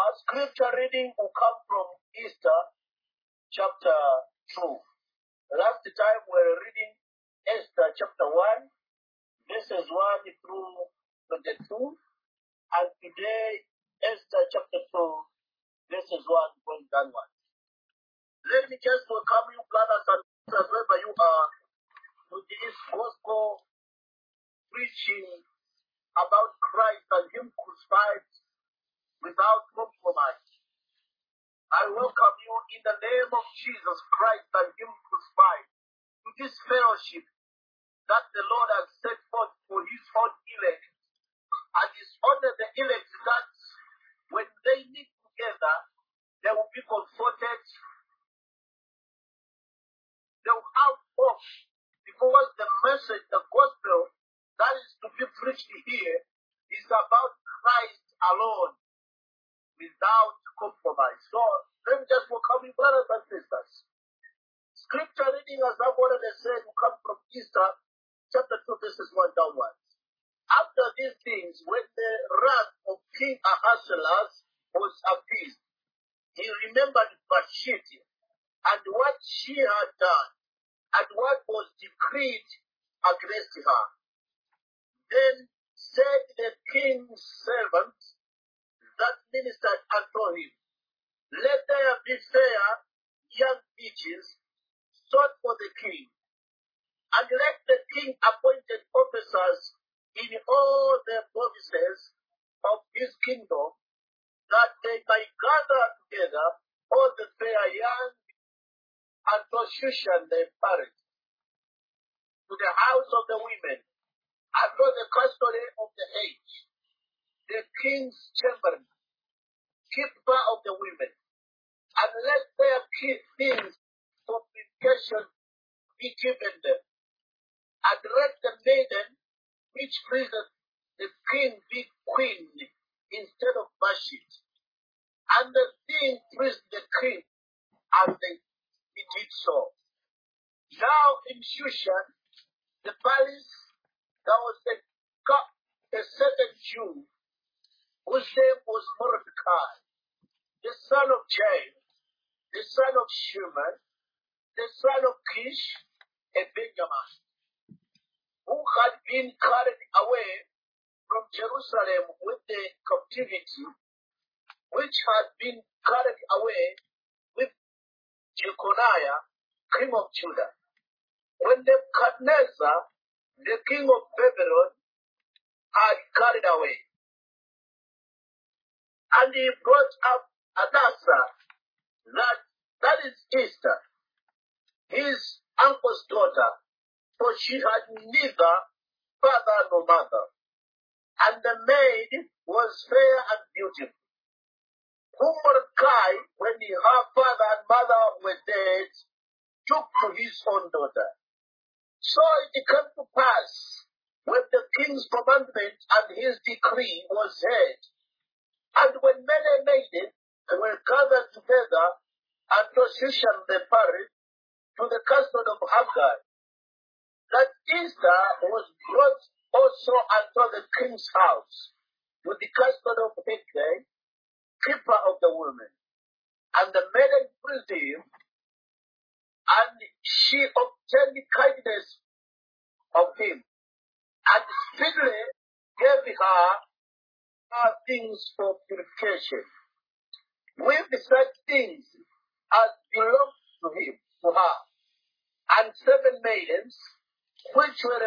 Our scripture reading will come from Esther chapter 2. Last time we were reading Esther chapter 1, verses 1 through 22. And today, Esther chapter 2, verses 1 going downwards. Let me just welcome you, brothers and sisters, wherever you are, to this gospel preaching about Christ and Him crucified without compromise. I welcome you in the name of Jesus Christ and Him crucified to this fellowship that the Lord has set forth for His own elect. And it's only the elect that when they meet together, they will be comforted. They will have hope because the message, the gospel that is to be preached here is about Christ alone without compromise. So let me just welcome you, brothers and sisters. Scripture reading, as I've already said, will come from Esther chapter 2, verses 1 downwards. After these things, when the wrath of King Ahasuerus was appeased, he remembered Vashti and what she had done, and what was decreed against her. Then said the king's servants that ministered unto him, let there be fair young virgins sought for the king, and let the king appointed officers in all the provinces of his kingdom, that they might gather together all the fair young and Shushan the parent, to the house of the women, and to the custody of the age, the king's chamberlain, keeper of the women, and let their things for purification be given them, and let the maiden which pleaseth the king be queen instead of Vashti. And the thing pleased the king, and they did so. Now in Shushan, the palace, there was a certain Jew whose name was Mordecai, the son of James, the son of Shimon, the son of Kish, and Benjamin, who had been carried away from Jerusalem with the captivity, which had been carried away with Jeconiah, king of Judah, when Nebuchadnezzar, the king of Babylon, had carried away. And he brought up Hadassah, that is Esther, his uncle's daughter, for she had neither father nor mother. And the maid was fair and beautiful, whom Mordecai, when her father and mother were dead, took to his own daughter. So it came to pass, when the king's commandment and his decree was heard, and when many maidens were gathered together unto Shushan the parent, to the castle of Hagar, that Esther was brought also unto the king's house, to the castle of Hegai, keeper of the women. And the maiden pleased him, and she obtained kindness of him, and speedily gave her things for purification, with such things as belonged to him, to her, and 7 maidens, which were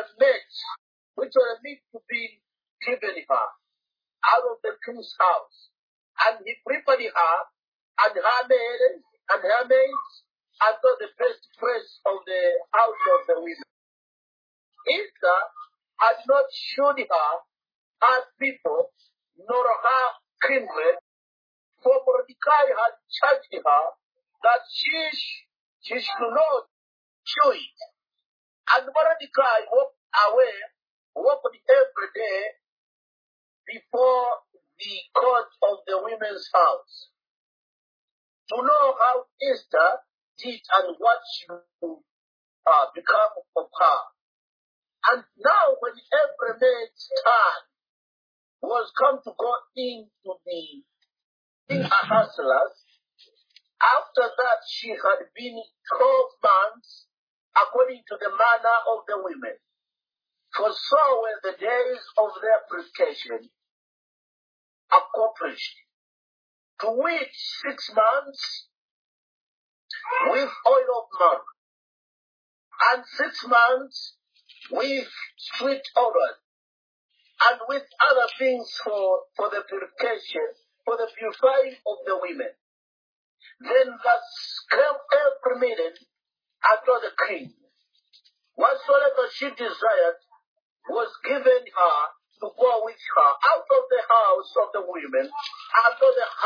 meet to be given her out of the king's house. And he prepared her and her maidens unto the best place of the house of the women. Esther had not showed her people, nor her kindred, for Mordecai had charged her that she should not show it. And Mordecai walked every day before the court of the women's house, to know how Esther did and what should become of her. And now when every man's time was come to go into the King Ahasuerus. After that, she had been 12 months according to the manner of the women. For so were the days of their purification accomplished, to which 6 months with oil of myrrh, and 6 months with sweet odor, and with other things for the purification, for the purifying of the women. Then thus came every maiden unto the king. Whatsoever she desired was given her to go with her out of the house of the women, unto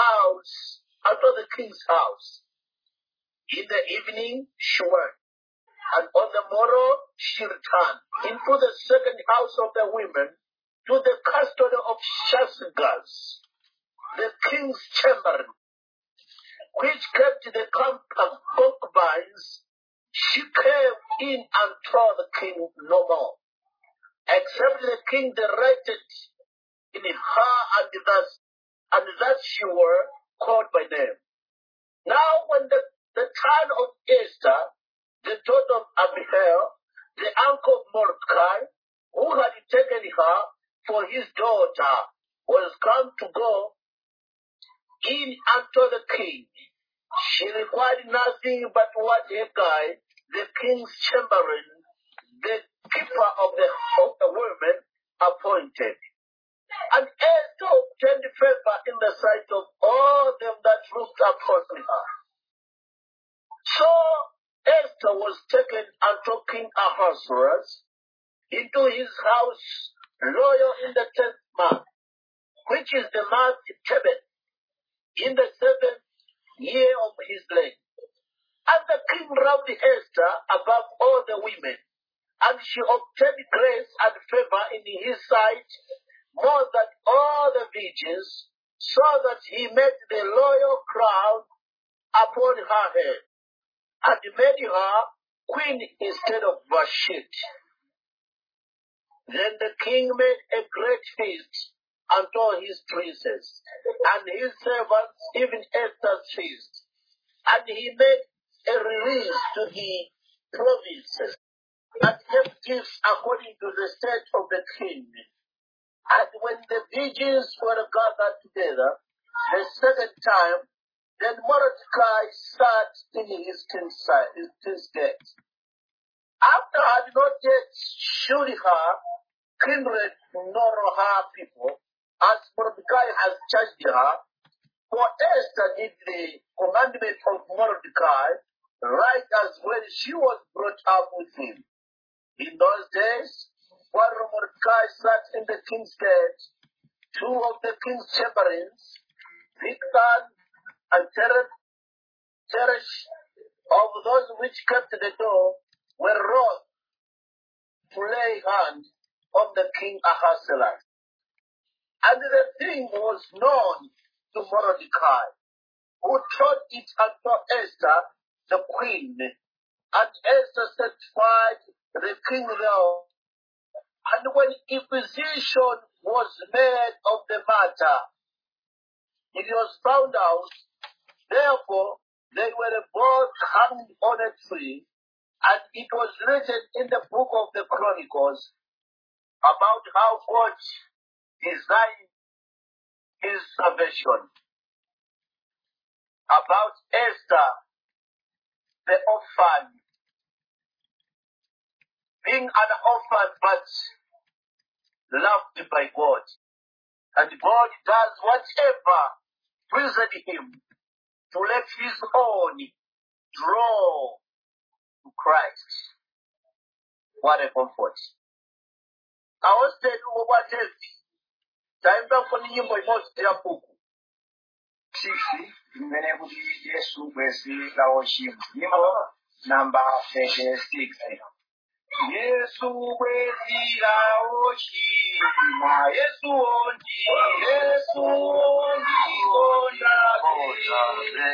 the king's house. In the evening she went, and on the morrow she returned into the second house of the women, to the custody of Shaashgaz, the king's chamberlain, which kept the concubines. She came in and told the king no more, except the king directed in her, and thus she were called by name. Now when the turn of Esther, the daughter of Abihail, the uncle of Mordecai, who had taken her for his daughter, was come to go in unto the king, she required nothing but what Hegai, the king's chamberlain, the keeper of the women, appointed. And Esther obtained favor in the sight of all them that looked upon her. So Esther was taken unto King Ahasuerus into his house, loyal in the 10th month, which is the month Tebet, in the 7th year of his reign. And the king loved Esther above all the women, and she obtained grace and favor in his sight more than all the virgins, so that he made the royal crown upon her head, and made her queen instead of Vashti. Then the king made a great feast unto his princes, and his servants, even Esther's feast. And he made a release to the provinces, and gave gifts according to the state of the king. And when the virgins were gathered together the second time, then Mordecai sat in his king's gate. After had not yet shewed her kindred nor her people, as Mordecai has charged her, for Esther did the commandment of Mordecai, right as when she was brought up with him. In those days, while Mordecai sat in the king's gate, 2 of the king's chamberlains, Bigthan and Teresh, of those which kept the door, were wroth to lay hand on the king Ahasuerus. And the thing was known to Mordecai, who told it unto Esther the queen. And Esther satisfied the king thereof. And when inquisition was made of the matter, it was found out. Therefore they were both hanged on a tree, and it was written in the book of the Chronicles about how God designed his salvation, about Esther, the orphan, being an orphan but loved by God. And God does whatever pleased him to let his own draw to Christ. What a comfort. I was telling you what else. Time back for the nyimbo imodzi ya buku. Sisi imene kuti Yesu kwezi lawo chimwe. Nyimbo number 36. Yesu kwezira ochima, Yesu ondi, Yesu ondi kondabe,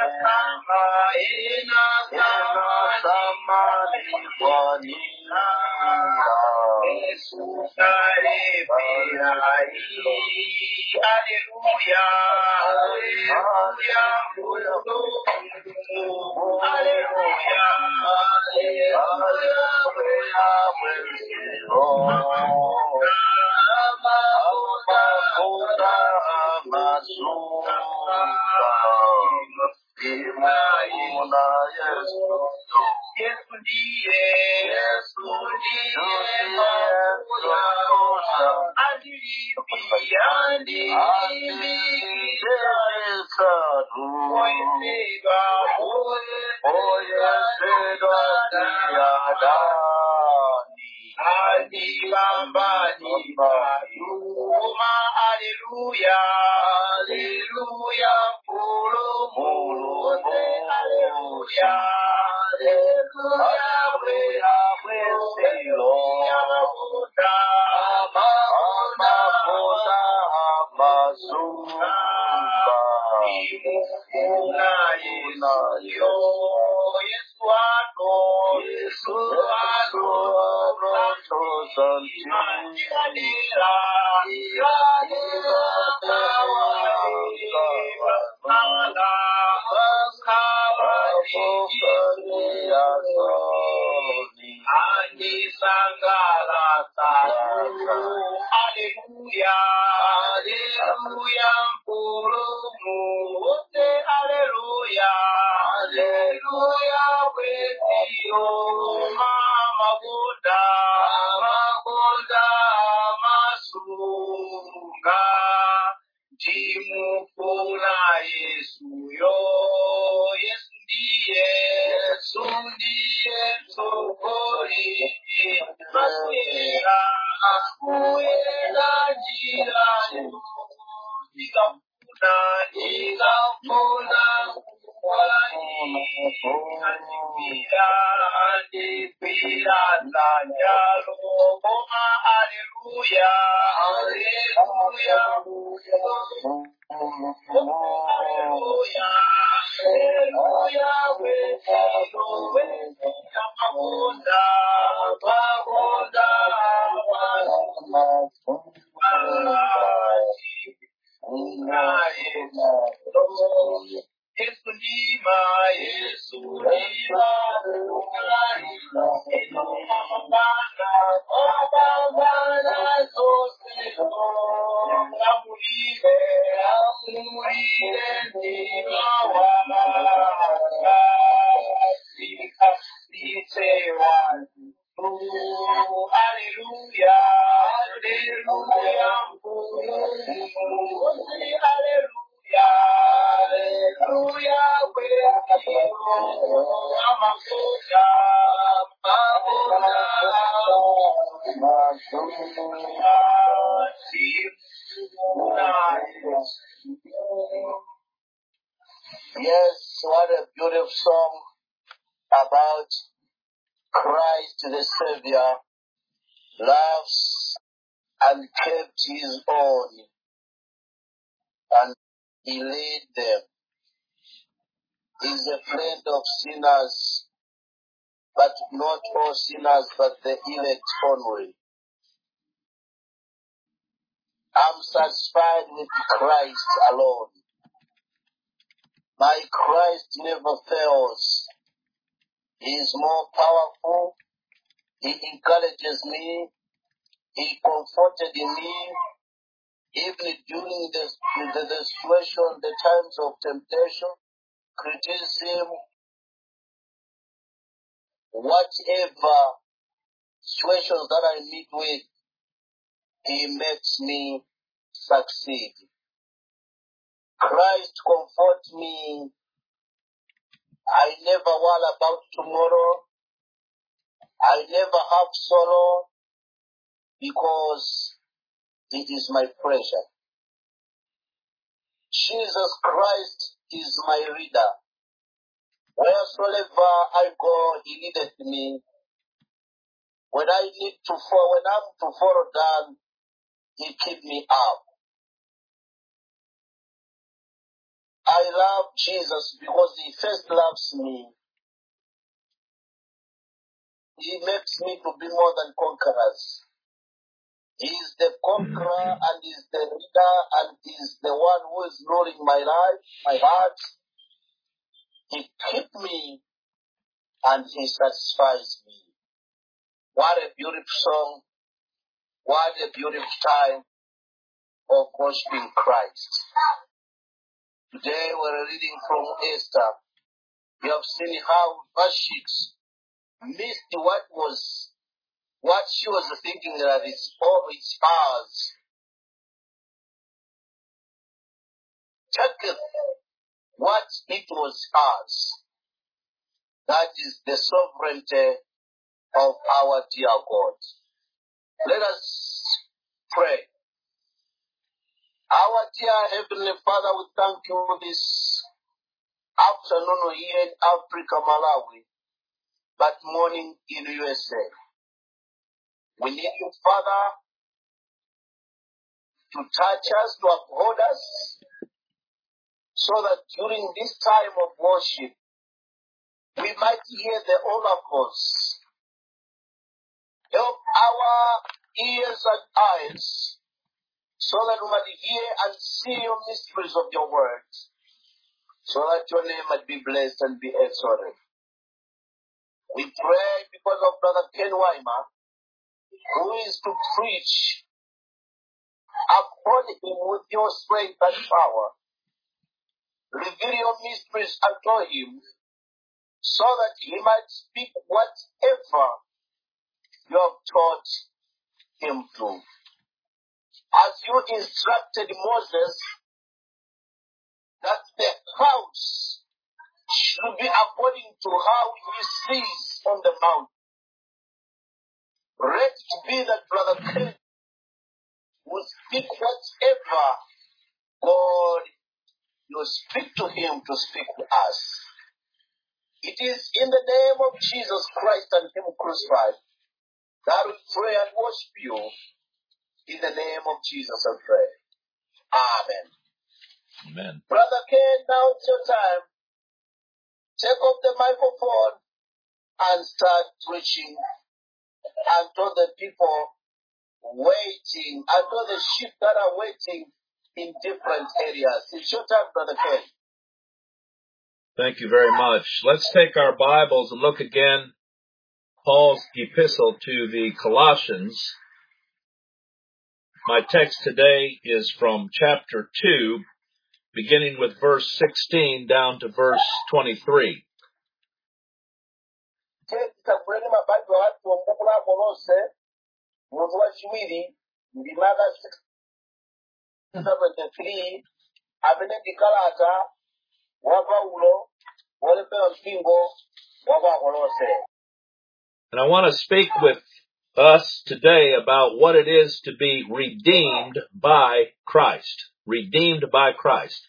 ena sama nikwanira, Yesu kalepera, Aleluya, Aleluya, Aleluya, Yesu ndiye Aleluya, aleluya, puro, aleluya, aleluya, Aleluya, aleluya, aleluya, aleluya, wetio, mama Buddha, masunga, jimufuna Yesu yo, Yesu ndiye, sokori, maswera, akuela jirani, nikafuna Anipira Tanyalo Boma Aleluya Aleluya Aleluya Aleluya Magonda Yesu ndima, Yesu ndima, mabana zose, amurire ndima wanga, sitewa. Aleluya, aleluya, aleluya, aleluya, amafuta, Yes, what a beautiful song about Christ the Savior loves and kept his own, and he led them. He is a friend of sinners, but not all sinners, but the elect only. I'm satisfied with Christ alone. My Christ never fails. He is more powerful. He encourages me. He comforted me. Even during the situation, the times of temptation, criticism, whatever situations that I meet with, he makes me succeed. Christ comforts me. I never worry about tomorrow. I never have sorrow because he is my treasure. Jesus Christ is my leader. Wheresoever I go, he leadeth me. When I need to fall, when I'm to fall down, he keep me up. I love Jesus because he first loves me. He makes me to be more than conquerors. He is the conqueror and is the leader and is the one who is ruling my life, my heart. He keeps me and he satisfies me. What a beautiful song. What a beautiful time of worshiping Christ. Today we're reading from Esther. You have seen how Vashti missed what she was thinking that it's ours. Taketh what it was ours. That is the sovereignty of our dear God. Let us pray. Our dear Heavenly Father, we thank you for this afternoon here in Africa, Malawi, but morning in USA. We need you, Father, to touch us, to uphold us, so that during this time of worship, we might hear the oracles. Help our ears and eyes, so that we might hear and see your mysteries of your words, so that your name might be blessed and be exalted. We pray because of Brother Ken Weimer, who is to preach. Uphold him with your strength and power. Reveal your mysteries unto him, so that he might speak whatever you have taught him to. As you instructed Moses that the house should be according to how he sees on the mountain. Let it be that Brother Ken will speak whatever God you speak to him to speak to us. It is in the name of Jesus Christ and him crucified that we pray and worship you. In the name of Jesus I pray. Amen. Amen. Brother Ken, now it's your time. Take off the microphone and start preaching unto the people waiting, unto the sheep that are waiting in different areas. It's your time, Brother Ken. Thank you very much. Let's take our Bibles and look again Paul's epistle to the Colossians. My text today is from chapter 2, beginning with verse 16 down to verse 23. And I want to speak with us today about what it is to be redeemed by Christ. Redeemed by Christ.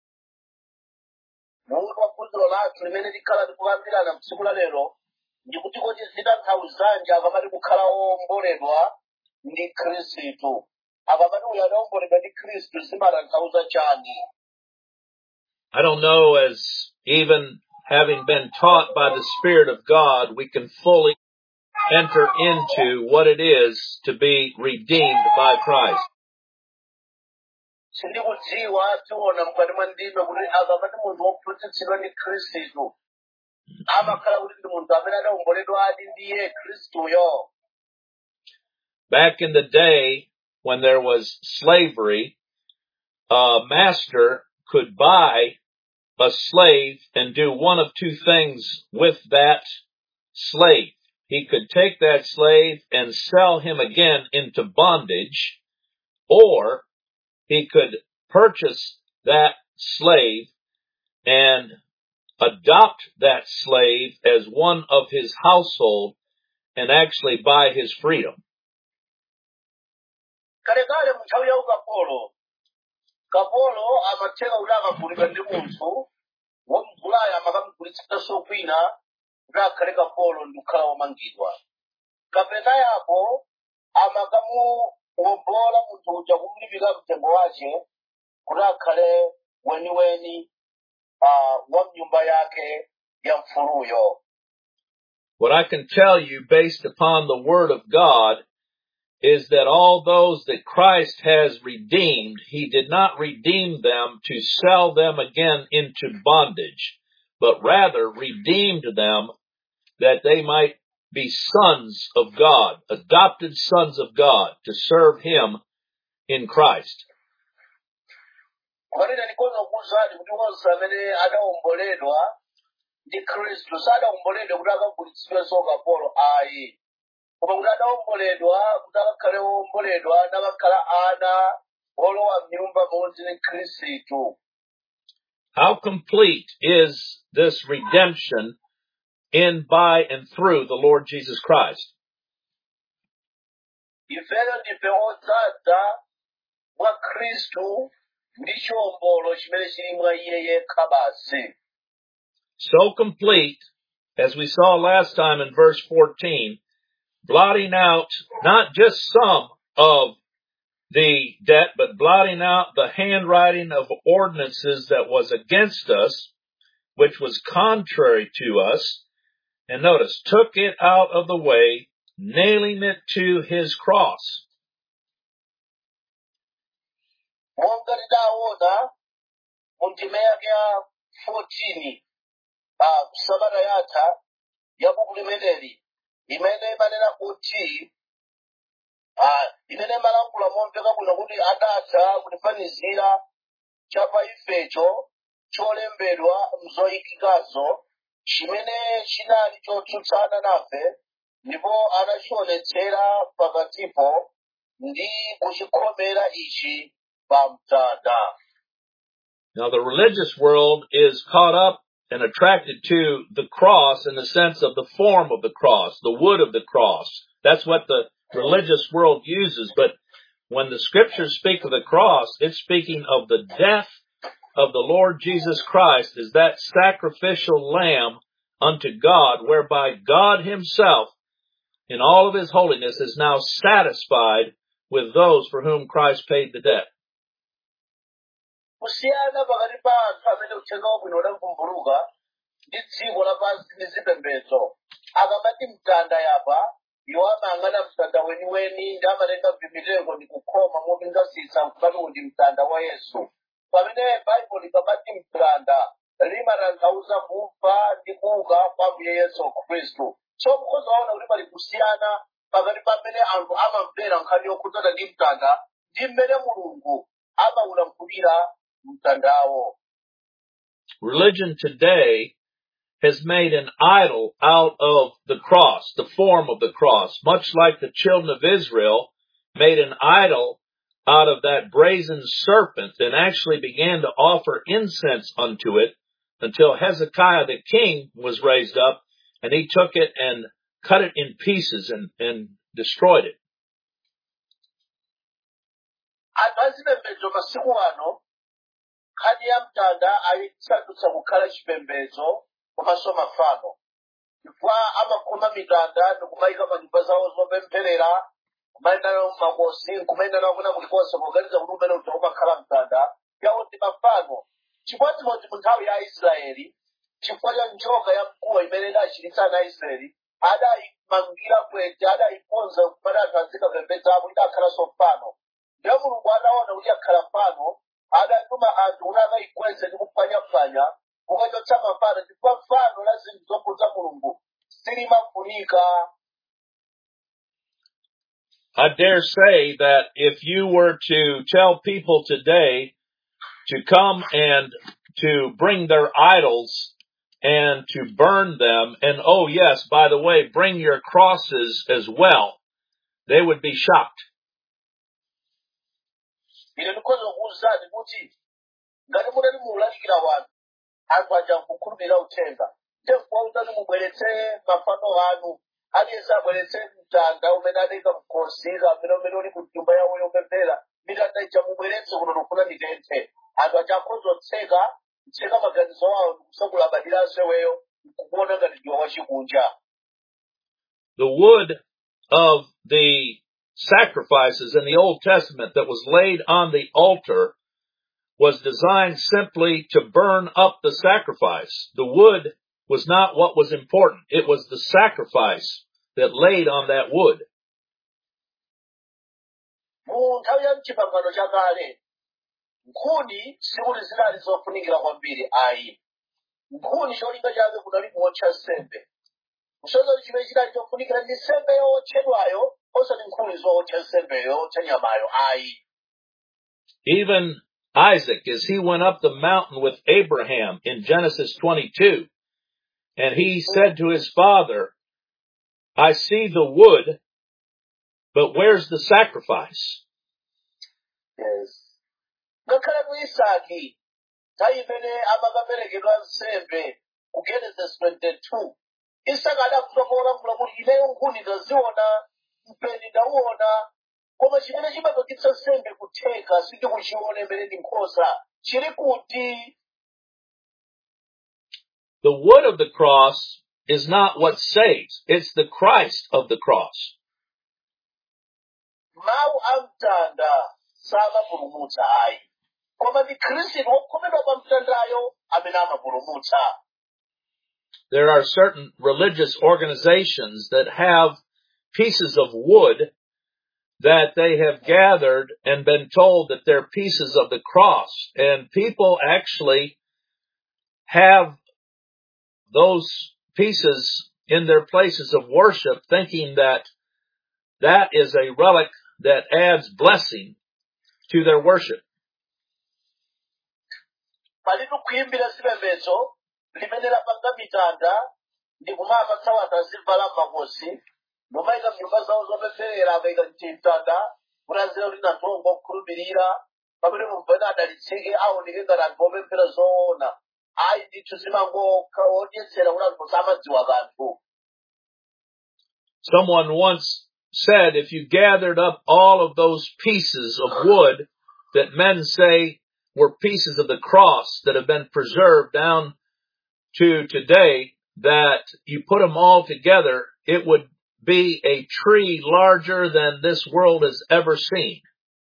I don't know, as even having been taught by the Spirit of God, we can fully enter into what it is to be redeemed by Christ. Back in the day when there was slavery, a master could buy a slave and do one of two things with that slave. He could take that slave and sell him again into bondage, or he could purchase that slave and adopt that slave as one of his household and actually buy his freedom. Kapolo amatenga ulaka kulika ndi munthu womvulaya amakamugulitsa sokwina ngakhale kapolo ndikhala womangidwa. kapena yapo amakamuwombola munthu uja kumulipira mtengo wace kuti akhale weniweni wa mnyumba yake ya mfuluyo. What I can tell you based upon the Word of God is that all those that Christ has redeemed, He did not redeem them to sell them again into bondage, but rather redeemed them that they might be sons of God, adopted sons of God, to serve Him in Christ. Kwanina nikoza kuzadi kuti wonse amene adawomboledwa ndi Khristu sadawomboledwa kuti akagulitsidwe ukapolo ayi. Koma kuti adawomboledwa kuti akakhale womboledwa nakakhala ana olowa m'nyumba pamodzi ndi Khristu. How complete is this redemption in, by, and through the Lord Jesus Christ? Ifeyo ndife odzadza mwa Khristu ndi chiwombolo chimene chili mwa Iye yekha basi. So complete, as we saw last time in verse 14, blotting out not just some of the debt, but blotting out the handwriting of ordinances that was against us, which was contrary to us. And notice, took it out of the way, nailing it to His cross. Monga tidaona mu ndime yake ya 14 sabata yatha ya buku limeneli imene imanena kuti imene imalankhula momveka bwino kuti adatha kutifanizira chapa ifecho cholembedwa mzoyikikazo chimene chinali chotsutsana nafe ndipo anachionetsera pakatipo ndi kuchikhomera ichi pa mtanda. Now the religious world is caught up and attracted to the cross in the sense of the form of the cross, the wood of the cross. That's what the religious world uses. But when the scriptures speak of the cross, it's speaking of the death of the Lord Jesus Christ as that sacrificial lamb unto God, whereby God Himself, in all of His holiness, is now satisfied with those for whom Christ paid the debt. Kusiyana pakati pa anthu amene uthenga wabwino udavumbuluka ndi dziko lapansi ndi zipembedzo. Akamati mtanda yapa, iwo amayang'ana mtanda weniweni ndi amatenga mipingo ndi kukhoma mopingasisa kupati ndi mtanda wa Yesu. Pamene Baibulo likamati mtanda limatanthauza kufa ndi kuuka kwa Ambuye Yesu Khristu. So mukhoza waona kuti pali kusiyana pakati pamene anthu amamvera nkhani yokhudzana ndi mtanda ndi mmene Mulungu amaulankhulira mtandawo. Religion today has made an idol out of the cross, the form of the cross, much like the children of Israel made an idol out of that brazen serpent and actually began to offer incense unto it until Hezekiah the king was raised up and he took it and cut it in pieces and destroyed it. Azipembedzo masiku ano nkhani ya mtanda ayitsandutsa kukhala chipembedzo komanso mafano. Chifukwa amakhoma mitanda ndikumayika pa nyumba zawo zopempherera, kumayenda nawo m'makosi, kumayenda nawo kuna kulikonse kuganiza kuti umene umakhala mtanda yawo ndi mafano. Chimodzimodzi mu nthawi ya Israeli, chifukwa cha njoka ya mkuwa imene idachititsa ana Israeli, adayimangira kwete, adayikonza kupata anthu azikapembedzapo idakhalanso mfano. Ndiyo Mulungu adaona kuti akhala mfano, adatuma anthu kuti akayikweze ndi kupfanyapfanya kukachotsa mafano chifukwa mfano la zinthu zokhudza Mulungu silimafunika. I dare say that if you were to tell people today to come and to bring their idols and to burn them, and oh yes, by the way, bring your crosses as well, they would be shocked. Ine ndikhoza kuwuzani kuti ngati mutati muwulalikira wanthu anthu aja kukhulupirira uthenga chifukwa utati mubweretse mafano anu aliyense abweretse mtanda umene adayika mkhosi kapena umene uli ku nyumba yawo yopemphera mitanda ija mubweretse kuno ndikufuna nditenthe anthu aja akhozotseka maganizo awo ndikusakulabadirase weyo nkukuona ngati ndiwo wachikunja. The wood of the sacrifices in the Old Testament that was laid on the altar was designed simply to burn up the sacrifice. The wood was not what was important. It was the sacrifice that laid on that wood. Mu nthawi ya mchipangano chakale nkhuni sikuti zinali zofunikira kwambiri ayi. Nkhuni cholinga chake kunali kuwotcha nsembe. Kusonyeza chimene chinali chofunikira ndi nsembe yowotchedwayo osati nkhuni zowotcha nsembe yowotcha nyamayo ayi. Even Isaac, as he went up the mountain with Abraham in Genesis 22, and he said to his father, I see the wood, but where's the sacrifice? Yes. Ngakhale ku Isaki, nthawi imene amakaperekedwa nsembe ku Genesis 22, Isaka adakutokola kuti ineyo nkhuni ndaziona, mpeni ndauona, koma chimene chimapangitsa nsembe kutheka sindikuchiona imene ndi nkhosa, chili kuti. The wood of the cross is not what saves. It's the Christ of the cross. Mawu amtanda samapulumutsa ayi. Koma ndi Khristu wokhomedwa pa mtandayo amene amapulumutsa. There are certain religious organizations that have pieces of wood that they have gathered and been told that they're pieces of the cross. And people actually have those pieces in their places of worship, thinking that that is a relic that adds blessing to their worship. Palitu kuyimbira zipembedzo limene lapanga mitanda ndi kumapatsa anthu azivala makosi nomayika mnyumba zawo zopempherera akayika mtanda kulazira kuti anthu ongokhulupirira pamene mumvene adalitsike aoneke ngati anthu opemphera zoona. Ayi ndithu zimangodyetsera kuti anthu samadziwa kanthu. Someone once said if you gathered up all of those pieces of wood that men say were pieces of the cross that have been preserved down to today, that you put them all together, it would be a tree larger than this world has ever seen.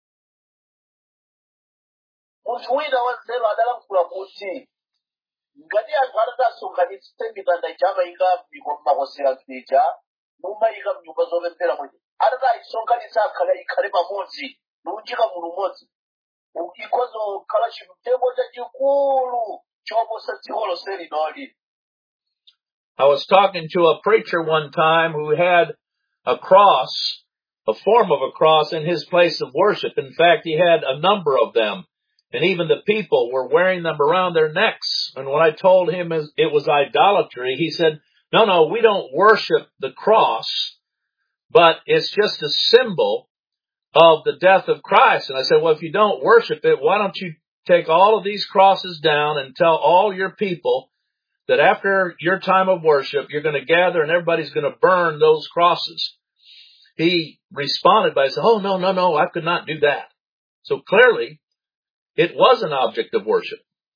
Munthu wina wanzeru adalankhula kuti ngati anthu atatasonkhanitsa mitanda ija amayika m'makosi anthu ija mumayika mnyumba zopemphera mwini atatayisonkhanitsa ikhale pamodzi niunjika munthu mmodzi ikhoza kukhala chimtengo chachikulu choposa dziko lonse linoli. I was talking to a preacher one time who had a cross, a form of a cross in his place of worship. In fact, he had a number of them, and even the people were wearing them around their necks. And when I told him it was idolatry, he said, no, we don't worship the cross, but it's just a symbol of the death of Christ. And I said, well, if you don't worship it, why don't you take all of these crosses down and tell all your people that after your time of worship, you're going to gather and everybody's going to burn those crosses. He responded by saying, oh, no, I could not do that. So clearly, it was an object of worship.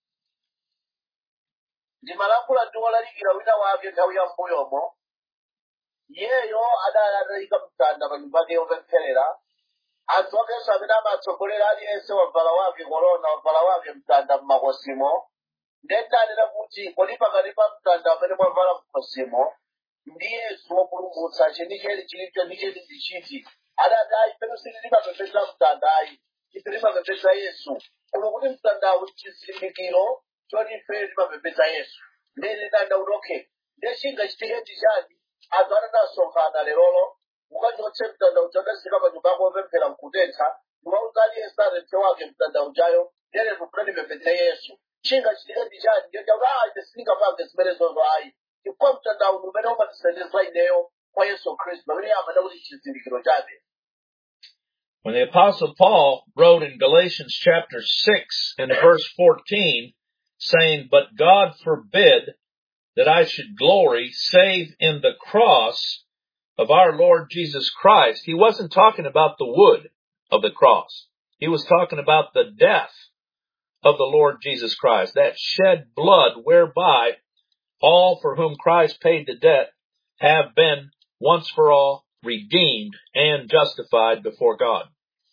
Ndimalankhula ndi wolalikira wina wake nthawi ya mbuyomo. Iyeyo adayika mtanda pa nyumba yake yopempherera. Anthu akenso amene amatsogolera aliyense wavala wake korona, wavala wake mtanda m'makosimo. Ndendanena kuti kodi pakati pa mtanda amene mwavala m'makosimo ndi Yesu wopulumutsa chenicheni chilicho ndi cheni ndichiti. Adati ayi penu sitimapembedza mtanda ayi, ife timapembedza Yesu. Koma kuti mtandawu chizindikiro choti ife timapembedza Yesu. Ndene ndanda kuti okay, ndechinga chitike ndichani anthu atasonkhana lerolo ukachotse mtandawu chadasika pa nyumba yako opemphera mkutentha ndiwauza aliyense atenthe wake mtandawu jayo ndene tufuna tipembedze Yesu. Chinga chitike ndichani ndiyo chakuti ine sindingapange zimene zozo ayi. Chifukwa mtandawu umene umatisendeza ineyo kwa Yesu Khristu pamene amene kuti chizindikiro chake. When the Apostle Paul wrote in Galatians chapter 6 and verse 14, saying, but God forbid that I should glory save in the cross of our Lord Jesus Christ, he wasn't talking about the wood of the cross. He was talking about the death of the Lord Jesus Christ, that shed blood whereby all for whom Christ paid the debt have been once for all redeemed and justified before God.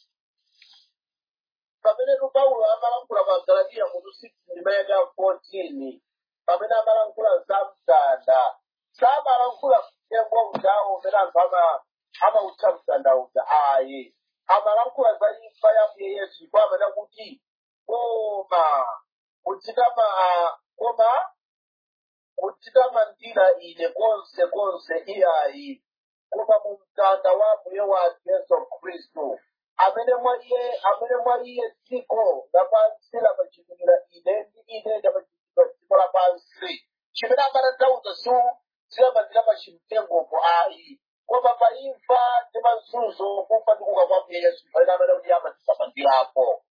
pamene Paulo amalankhula pa Galatiya mutu 6:14 pamene amalankhula za mtanda samalankhula mtengo ujawo umene anthu amautcha mtanda uja ayi amalankhula za imfa ya Mbuye Yesu ndipo amene kuti kudzitamandira ine konse iyayi koma mu mtanda wa Mbuye wathu Yesu Khristu amene mwa iye dziko lapansi lamachitidwira ine ndamachitidwa dziko lapansi chimene amatanthauza silamandira pa chimtengopo ayi koma pa imfa ndi mazunzo kufa ndi kuuka kwa Mbuye Yesu pamene amene kuti amatitamandirapo.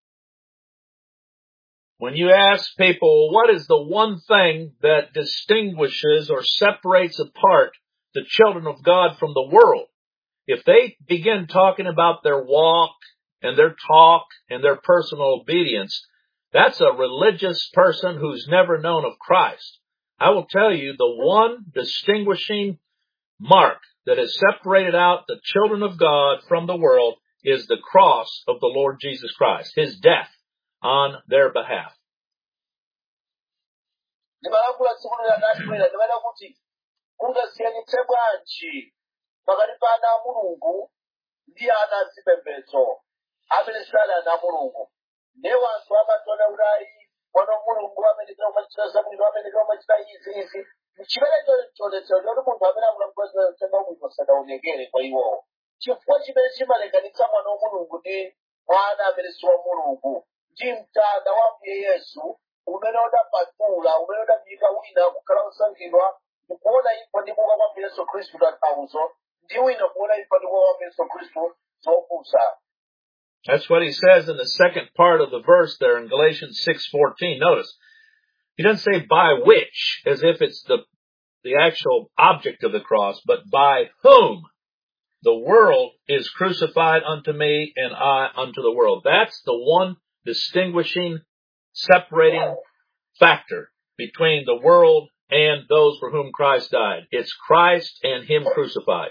When you ask people, what is the one thing that distinguishes or separates apart the children of God from the world? If they begin talking about their walk and their talk and their personal obedience, that's a religious person who's never known of Christ. I will tell you, the one distinguishing mark that has separated out the children of God from the world is the cross of the Lord Jesus Christ, his death on their behalf. Pakati pa ana a Mulungu ndi ana azipembedzo amene sali ana a Mulungu ndiwo anthu amationa utayi mwana wa Mulungu amene umachita zabwino amene umachita izi chimene chionetsero choti munthu amene akulankhula uthenga wabwino sadaonekere kwa iwowo chifukwa chimene chimalekanitsa mwana wa Mulungu ndi mwana amene si wa Mulungu ndi mtanda wa Mbuye Yesu umene udapatula umene udamuyika wina kukhala osankhidwa ndikuona imfa ndi kuuka kwa Mbuye Yesu Khristu tanthauzo. That's what he says in the second part of the verse there in Galatians 6:14. Notice, he doesn't say by which, as if it's the actual object of the cross, but by whom the world is crucified unto me and I unto the world. That's the one distinguishing, separating factor between the world and those for whom Christ died. It's Christ and him crucified.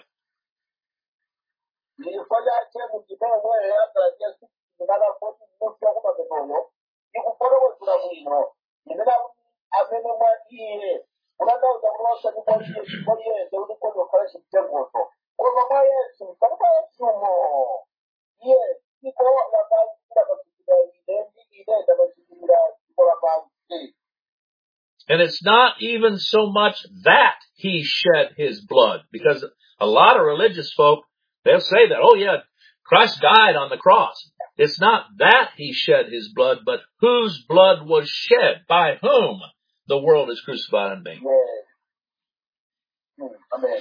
And it's not even so much that he shed his blood, because a lot of religious folk, they'll say that, oh yeah, Christ died on the cross. It's not that he shed his blood, but whose blood was shed, by whom the world is crucified unto me. Amen.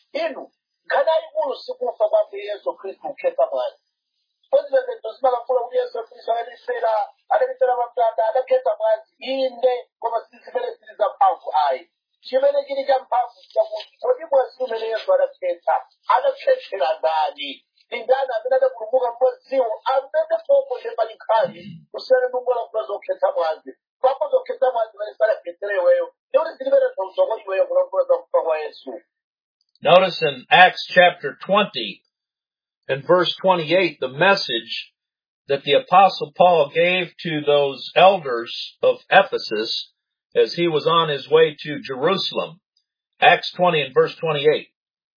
Notice in Acts chapter 20 and verse 28, the message that the Apostle Paul gave to those elders of Ephesus as he was on his way to Jerusalem. Acts 20 and verse 28.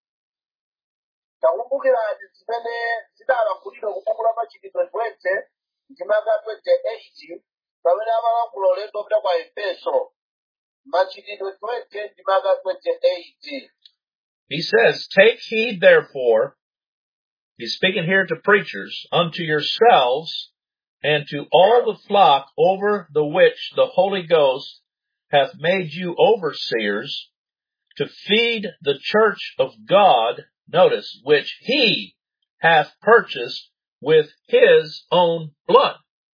He says, take heed therefore, he's speaking here to preachers, unto yourselves and to all the flock over the which the Holy Ghost hath made you overseers, to feed the church of God, notice, which he hath purchased with his own blood.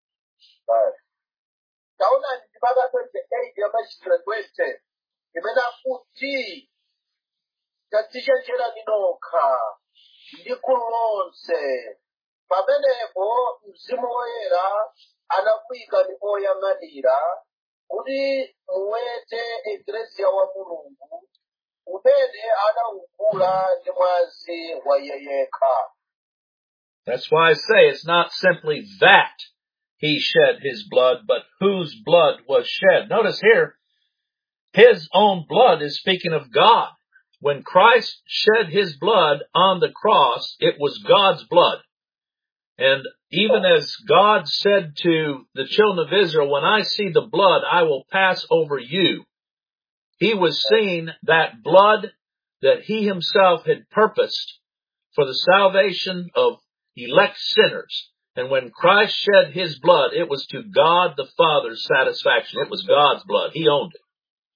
Pamenepo mzimu woyera anakuyika ndipo oyang'anira kuti muwete eklesia wa Mulungu umene anaukula ndi mwazi wa iye yekha. That's why I say it's not simply that he shed his blood, but whose blood was shed. Notice here, his own blood is speaking of God. When Christ shed his blood on the cross, it was God's blood. And even as God said to the children of Israel, when I see the blood, I will pass over you. He was seeing that blood that he himself had purposed for the salvation of elect sinners. And when Christ shed his blood, it was to God the Father's satisfaction. It was God's blood. He owned it.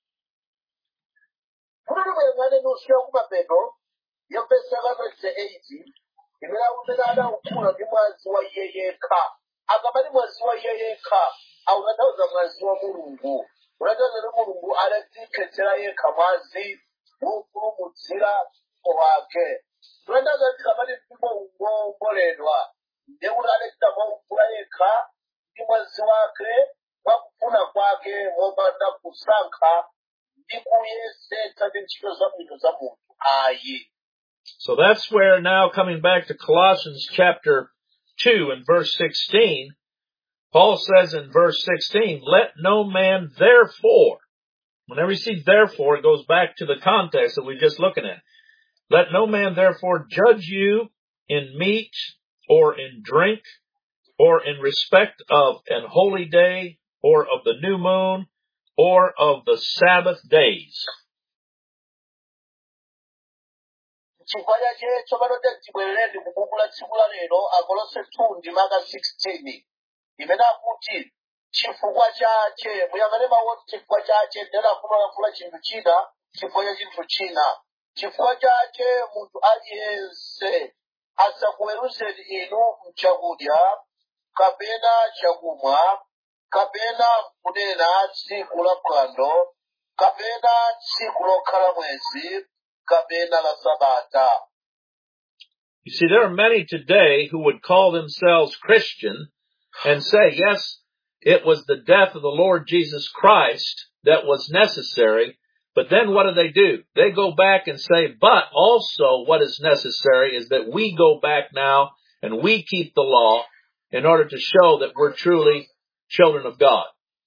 So that's where now coming back to Colossians chapter 2 and verse 16, Paul says in verse 16, let no man therefore, whenever you see therefore, it goes back to the context that we're just looking at. Let no man therefore judge you in meat or in drink or in respect of an holy day or of the new moon or of the Sabbath days. Chifukwa checho panoti tibwerere kubuku tsiku la lero Akolose 2 ndi maka 16 imene akuti chifukwa chache muyang'ane mawu chifukwa chache ndinafuna chinthu china chifukwa cha chinthu china. Chifukwa chache munthu aliyense asakuweruzeni inu mchakudya kapena chakumwa kapena kunena tsiku la phwando kapena tsiku lokhala mwezi kapena la Sabata. You see, there are many today who would call themselves Christian and say, yes, it was the death of the Lord Jesus Christ that was necessary, but then what do? They go back and say, but also what is necessary is that we go back now and we keep the law in order to show that we're truly children of God.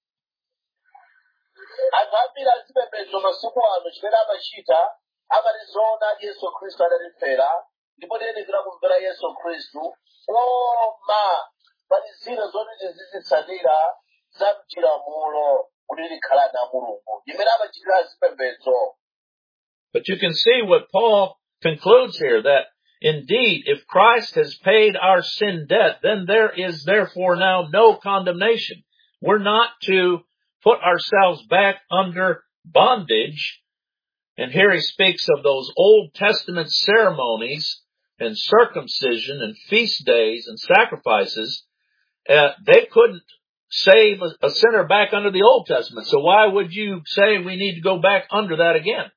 Amalizona Yesu Kristu analifera ndipo ndiyenekera kumvera Yesu Kristu koma palizina zoti zizitsalira za mchilamulo kuti likhala na Mulungu imene amachitira zipembedzo. But you can see what Paul concludes here, that indeed if Christ has paid our sin debt, then there is therefore now no condemnation. We're not to put ourselves back under bondage. And here he speaks of those Old Testament ceremonies and circumcision and feast days and sacrifices. They couldn't save a sinner back under the Old Testament. So why would you say we need to go back under that again?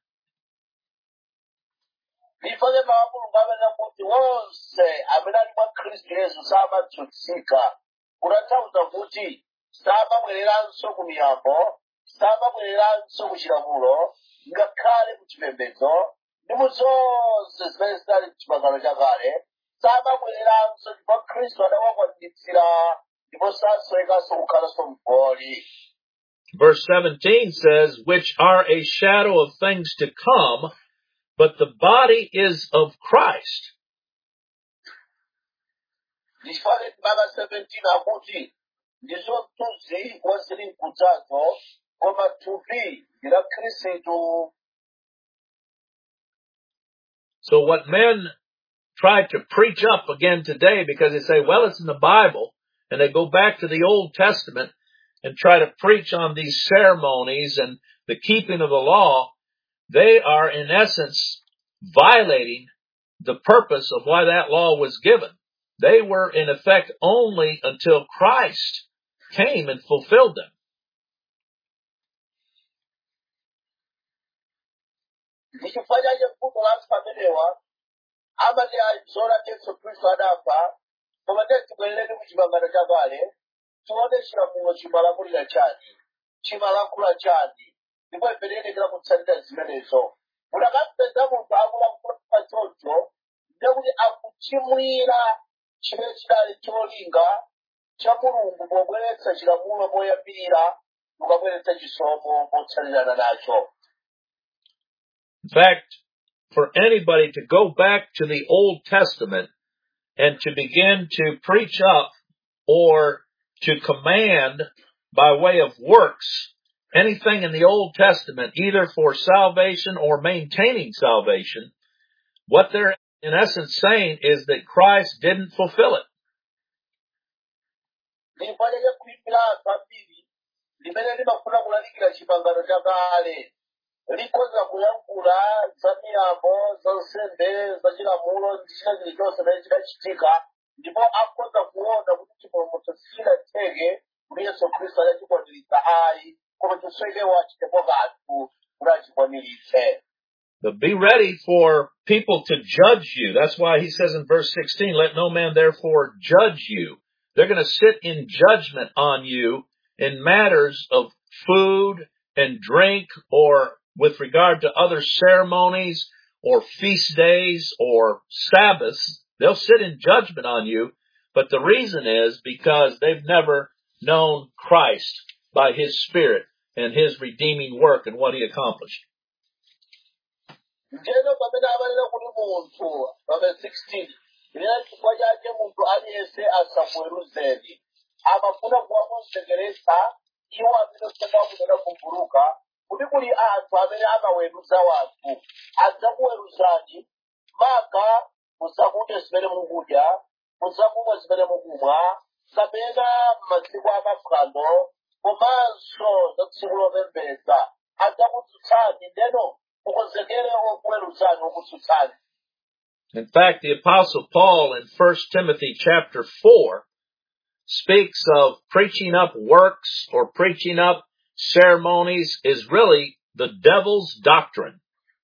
ngakhale kuchipembedzo ndi muzonse zimene zinali m'chipangano chakale samabwereranso ndipo Khristu adawakwatitsira ndipo sasowekanso kukhalanso mgoli. Verse 17 says, which are a shadow of things to come, but the body is of Christ. Ndichifukwa maka 17 akuti ndizo mthunzi wa zili mkudzazo koma thupi ndila Khristu. So what men try to preach up again today, because they say, well, it's in the Bible, and they go back to the Old Testament and try to preach on these ceremonies and the keeping of the law, they are in essence violating the purpose of why that law was given. They were in effect only until Christ came and fulfilled them. Amati ayizola Yesu Kristu adafa koma tibwerere muchipangano chakale tione chilamulo chimalamulira chani chimalankhula chani ndipo ife tiyenekera kutsatira zimenezo Mutakapeza munthu akulankhula choncho ndekuti akuchimwira chimene chinali cholinga cha Mulungu pobweretsa chilamulo moyambirira mukabweretsa chisomo motsalirana nacho. In fact, for anybody to go back to the Old Testament and to begin to preach up or to command by way of works anything in the Old Testament, either for salvation or maintaining salvation, what they're in essence saying is that Christ didn't fulfill it. Ndipaleke kuimbira anthu ambiri limene limafuna kulalikira chipangano chakale likhoza kuyankhula za miyambo za nsembe za chilamulo ndi china chilichonse chimene chidachitika ndipo akhoza kuona kuti chipulumutso sichinatheke kuti Yesu Khristu adachikwaniritsa ayi koma chonsecho achitepo kanthu kuti achikwaniritse. But be ready for people to judge you. That's why he says in verse 16, let no man therefore judge you. They're going to sit in judgment on you in matters of food and drink or with regard to other ceremonies or feast days or Sabbaths. They'll sit in judgment on you. But the reason is because they've never known Christ by his Spirit and his redeeming work and what he accomplished. Njeno pamene amanena kuti munthu verse 16 ilera chifukwa chake munthu aliyense asamuweruzeni amafuna kuwakonzekeretsa iwo amene kutenga kuvumbuluka kuti kuli anthu amene amaweruza wanthu adzakuweruzani maka musakudya zimene mukudya musakumwa zimene mukumwa kapena masiku amaphwando komanso za tsiku lopembedza adzakutsutsani ndeno mukonzekere okuweruzani okutsutsani. In fact, the Apostle Paul in 1 Timothy chapter 4 speaks of preaching up works or preaching up ceremonies is really the devil's doctrine.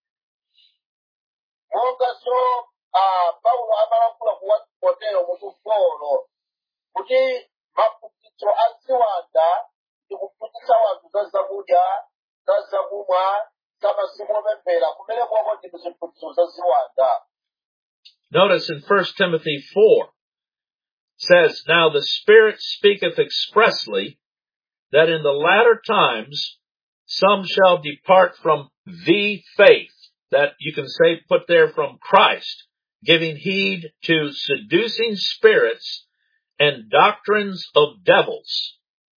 Paulo amalankhula ku Timoteyo mutu 4 kuti maphunzitso aziwanda ndi kuphunzitsa wanthu za zakudya za zakumwa za masiku opemphera kumene kwako ndi ziphunzitso za ziwanda. Notice in 1 Timothy 4 says, now the Spirit speaketh expressly that in the latter times some shall depart from the faith, that you can say put there from Christ, giving heed to seducing spirits and doctrines of devils.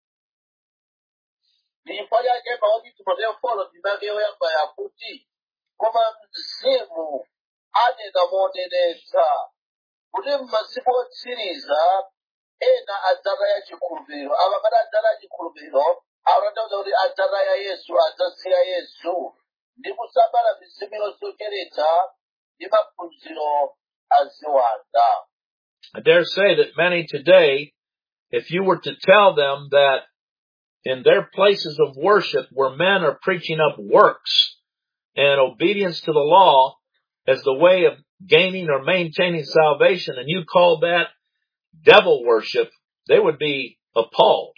Anena monenetsa kuti m'masiku otsiriza ena adzataya chikhulupiriro akamati adzataya chikhulupiriro akutanthauza kuti adzataya Yesu adzasiya Yesu ndi kusamala mizimu yosocheretsa ndi maphunziro aziwanda. I dare say that many today, if you were to tell them that in their places of worship where men are preaching up works and obedience to the law as the way of gaining or maintaining salvation, and you call that devil worship, they would be appalled.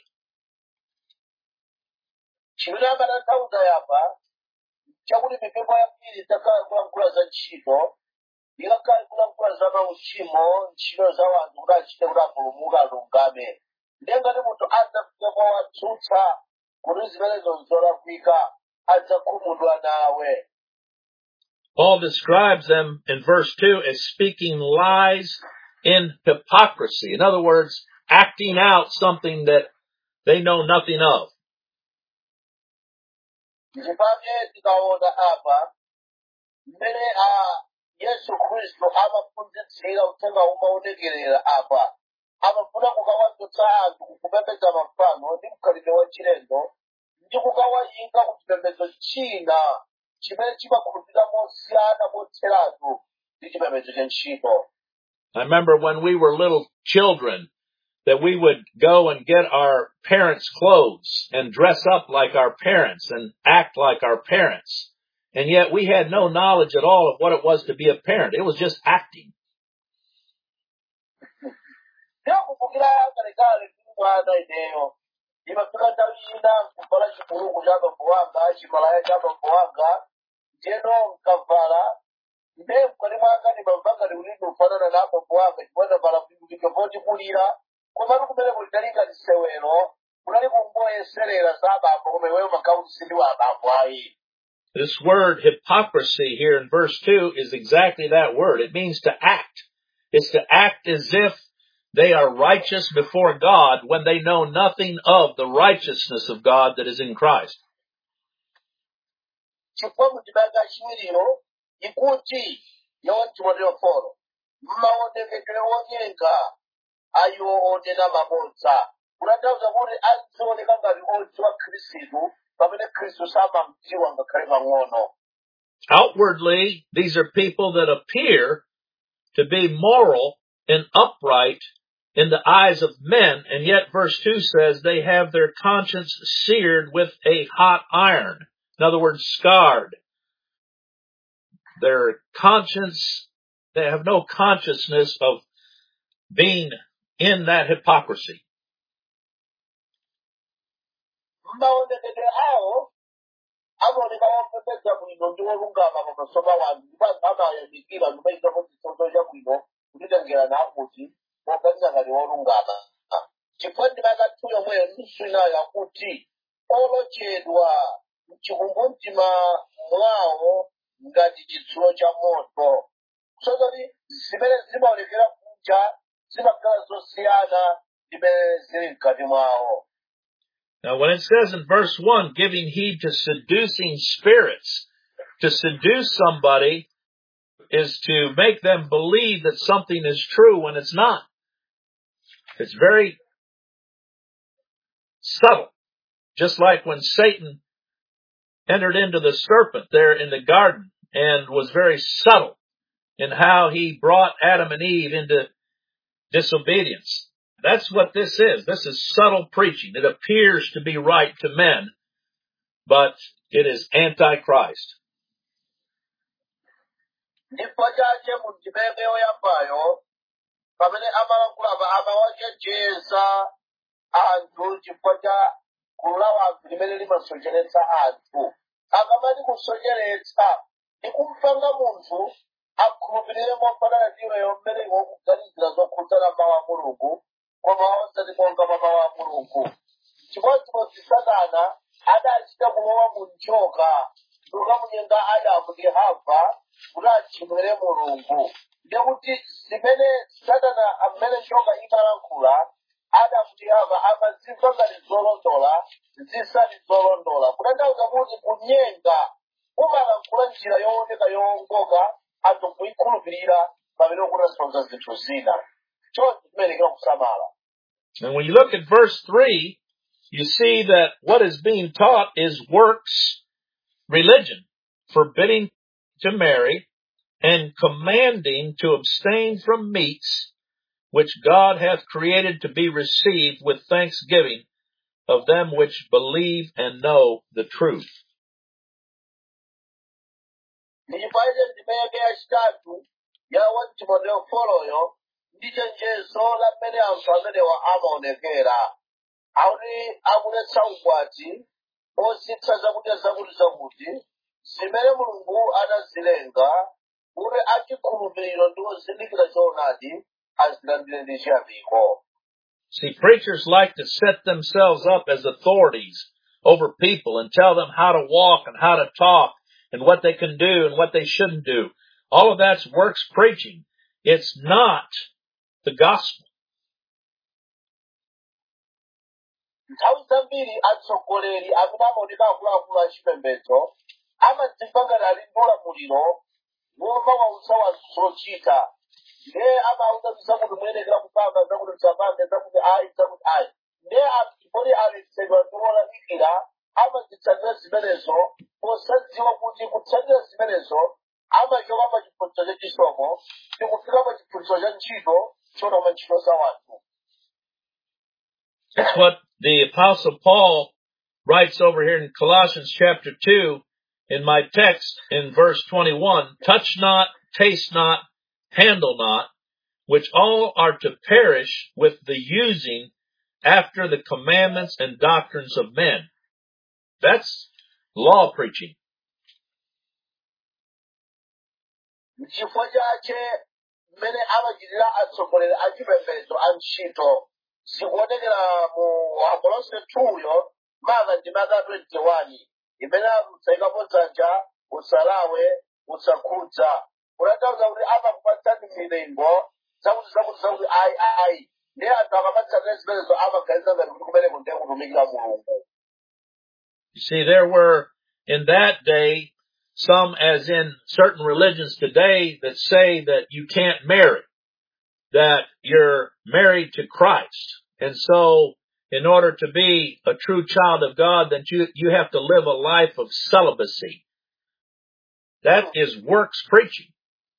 Chimene amatanthauza yapa chakuti mipingo yambiri idzakhala kulankhula za ntchito ikakhala kulankhula za mauchimo ntchito za wanthu kuti achite kuti apulumuke alungame ndiye ngati munthu adzafika powatsutsa kuti zimenezo nzolakwika adzakhumudwa nawe. Paul describes them in verse 2 as speaking lies in hypocrisy. In other words, acting out something that they know nothing of. Ndipamene tikaona apa mmene Yesu Khristu amaphunzitsira uthenga umaonekerera apa amafuna kukawachotsa anthu kupembedza mafano ndi mkhalidwe wachilendo ndi kukawayika ku chipembedzo china chimene chimakhulupirira mosiyana motheratu ndi chipembedzo cha ntchito. I remember when we were little children that we would go and get our parents' clothes and dress up like our parents and act like our parents. And yet we had no knowledge at all of what it was to be a parent. It was just acting. ndiyeno nkavala ndiye mkati mwanga ndimamvanga ulimi ufanana na abambo anga chifukwa ndavala vimbike voti kulira komatu kumene kulidalika lisewero kunali kungoyeserera za abambo koma iweyo makauti sindiwa abambo ayi. This word hypocrisy here in verse 2 is exactly that word. It means to act. It's to act as if they are righteous before God when they know nothing of the righteousness of God that is in Christ. Chifukwa mundimanga chiwiriro ikuti Yohana Timoteo 4 maonekedwe onyenga ayo onena mabodza kutanthauza kuti azioneka ngati odziwa Khristu pamene Khristu samamdziwa ngakhale pang'ono. Outwardly, these are people that appear to be moral and upright in the eyes of men, and yet verse 2 says they have their conscience seared with a hot iron. In other words, scarred. Their conscience, they have no consciousness of being in that hypocrisy. Maonekedwe awo amaoneka opembedza bwino ndi olungama pamaso pa wanthu ndipo anthu amayamikira ndimayikamo chisozo chabwino kulitengera nakuti oganiza ngati olungama. Chifukwa ndimaka 2 yomweyo nusu inayo akuti olochedwa mchikumbumtima mwawo ngati chitsulo cha moto. Kusozoti zimene zimaonekera kunja zimakhala zosiyana ndimene zili mkati mwawo. Now, when it says in verse 1, giving heed to seducing spirits, to seduce somebody is to make them believe that something is true when it's not. It's very subtle. Just like when Satan entered into the serpent there in the garden and was very subtle in how he brought Adam and Eve into disobedience. That's what this is. This is subtle preaching. It appears to be right to men, but it is antichrist. Ndipo chache mundimeke yoyambayo pamene amalankhula amawachenjeza anthu chifukwa cha gulu la wanthu limene limasocheretsa anthu. Akamati kusocheretsa ndi kumpanga munthu akhulupirire mofanana ndi iweyo mmene iwe ukuganizira zokhudzana mawu a Mulungu koma osati monga mwa mawu a Mulungu. Chimodzimodzi Satana adachita kulowa mu njoka ndikukamunyenga Adamu ndi Hava kuti achimwire Mulungu. Ndiye kuti zimene Satana amene njoka imalankhula Adamu ndi Hava amazimva ngati zolondola zisali zolondola. Kutanthauza kuti kunyenga umalankhula njira yooneka yowongoka anthu kuyikhulupirira pamene ukunasonza zinthu zina. Choncho timenekera kusamala. And when you look at verse 3, you see that what is being taught is works religion, forbidding to marry and commanding to abstain from meats which God hath created to be received with thanksgiving of them which believe and know the truth. Ndichipaite ndimeke yachitatu ya 1 Timoteo 4 ndi chenjezo la mmene anthu amenewa amaonekera. Akuti akuletsa ukwati, ositsa zakudya zakuti, zimene Mulungu anazilenga, kuti achikhulupiriro ndi ozindikira choonadi azilandire ndi chiyamiko. See, preachers like to set themselves up as authorities over people and tell them how to walk and how to talk and what they can do and what they shouldn't do. All of that's works preaching. It's not the gospel. Nthawi zambiri atsogoleri amene amaoneka akuluakulu achipembedzo amadzimva ngati ali ndi ulamuliro womawauza wanthu zochita. Ndiye amauza zakuti muyenekera kupanga zakuti msapange zakuti ayi. Ndiye anthu poti aletsedwa ndi olalikira amazitsatira zimenezo posadziwa kuti kutsatira zimenezo amachoka pa chiphunzitso cha chisomo ndi kufika pa chiphunzitso cha ntchito chotoma ntchito za wanthu. That's what the Apostle Paul writes over here in Colossians chapter 2 in my text in verse 21. Touch not, taste not, handle not, which all are to perish with the using after the commandments and doctrines of men. That's law preaching. N'chifukwa chache mmene amachitira atsogoleri a chipembedzo a ntchito zikuonekera mu Akolose 2 maka ndi maka 21 imene akutsayikapo dzanja usalawe usakhudza kutanthauza kuti amakupatsani milingo zakuti ayi ndi anthu akapatsani zimenezo amaganiza ngati kuti kumeneko ndiye kutumikira Mulungu. You see, there were in that day some, as in certain religions today, that say that you can't marry, that you're married to Christ. And so, in order to be a true child of God, then you have to live a life of celibacy. That is works preaching.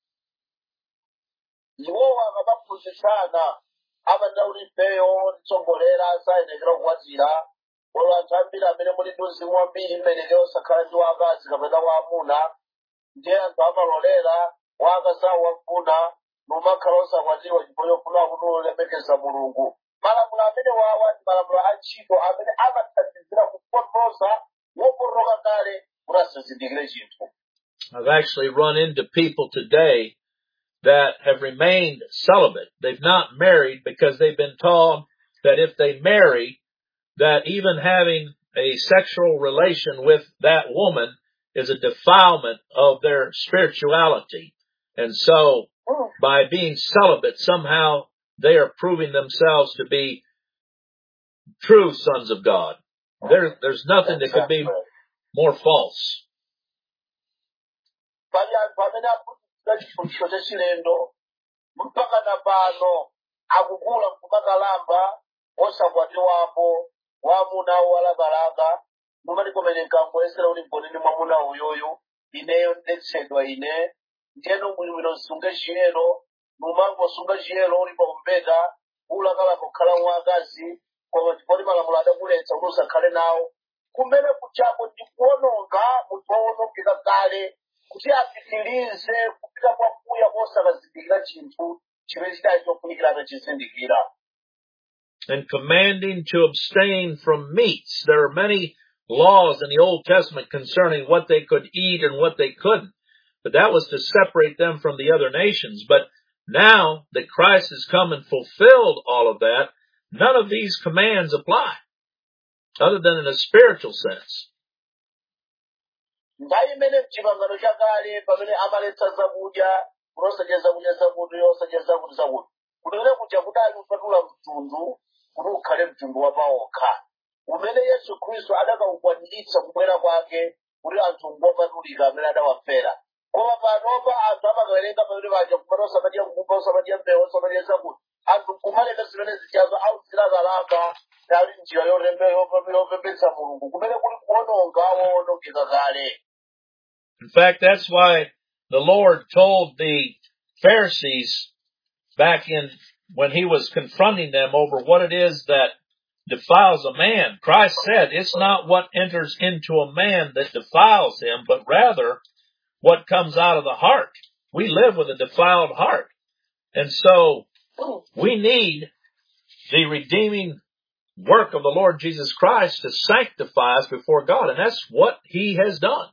Iwowa akabaphunzitsana abadawulipeyo ntsogolera sayinekera kukwatira olo anthu ambiri amene muli ndi uzimu wambiri mmene osakhala ndi wakazi kapena wamuna ndiye anthu amalolera wakazi wamuna nomakhala osakwatiwa chifukwa chofuna kuti ulemekeza Mulungu. Malamulo amene wawa ndi malamulo a ntchito amene amathandizira kupotosa wopotoloka kale kuti asazindikire chinthu. I've actually run into people today that have remained celibate. They've not married because they've been taught that if they marry, that even having a sexual relation with that woman is a defilement of their spirituality. And so, by being celibate, somehow they are proving themselves to be true sons of God. There's nothing that could be more false. Wamuna walabalaka numali komeneka nkwesera uli mponini mwamuna uyoyo ineyo ndetsedwa ine ndiyeno mwino sunga jiyelo numango sunga jiyelo uli paumbeta ulakala kukhala wakazi kwa chipoli malamulo adakuletsa usakhale nawo kumene kuchako ndikuononga mutoonongeka kale kuti apitilize kupita kwa kuya kosakazindikira chinthu chimene chidali chofunikira atachizindikira. And commanding to abstain from meats. There are many laws in the Old Testament concerning what they could eat and what they couldn't. But that was to separate them from the other nations. But now that Christ has come and fulfilled all of that, none of these commands apply, other than in a spiritual sense. Ukhale mtundu wapaokha umene Yesu Khristu adakaukwaniritsa kubwera kwake kuti anthu ngopatulika amene adawafera. Koma panopa anthu amakawerenga pamene paja kumene osamadya nkhumba osamadya mbewa osamadya zakuti anthu kumaleka zimene zichazo auzilakalaka ali njira yopembedza Mulungu kumene kuli kuononga woonongeka kale. In fact, that's why the Lord told the Pharisees back in when he was confronting them over what it is that defiles a man. Christ said, it's not what enters into a man that defiles him, but rather what comes out of the heart. We live with a defiled heart. And so we need the redeeming work of the Lord Jesus Christ to sanctify us before God. And that's what he has done.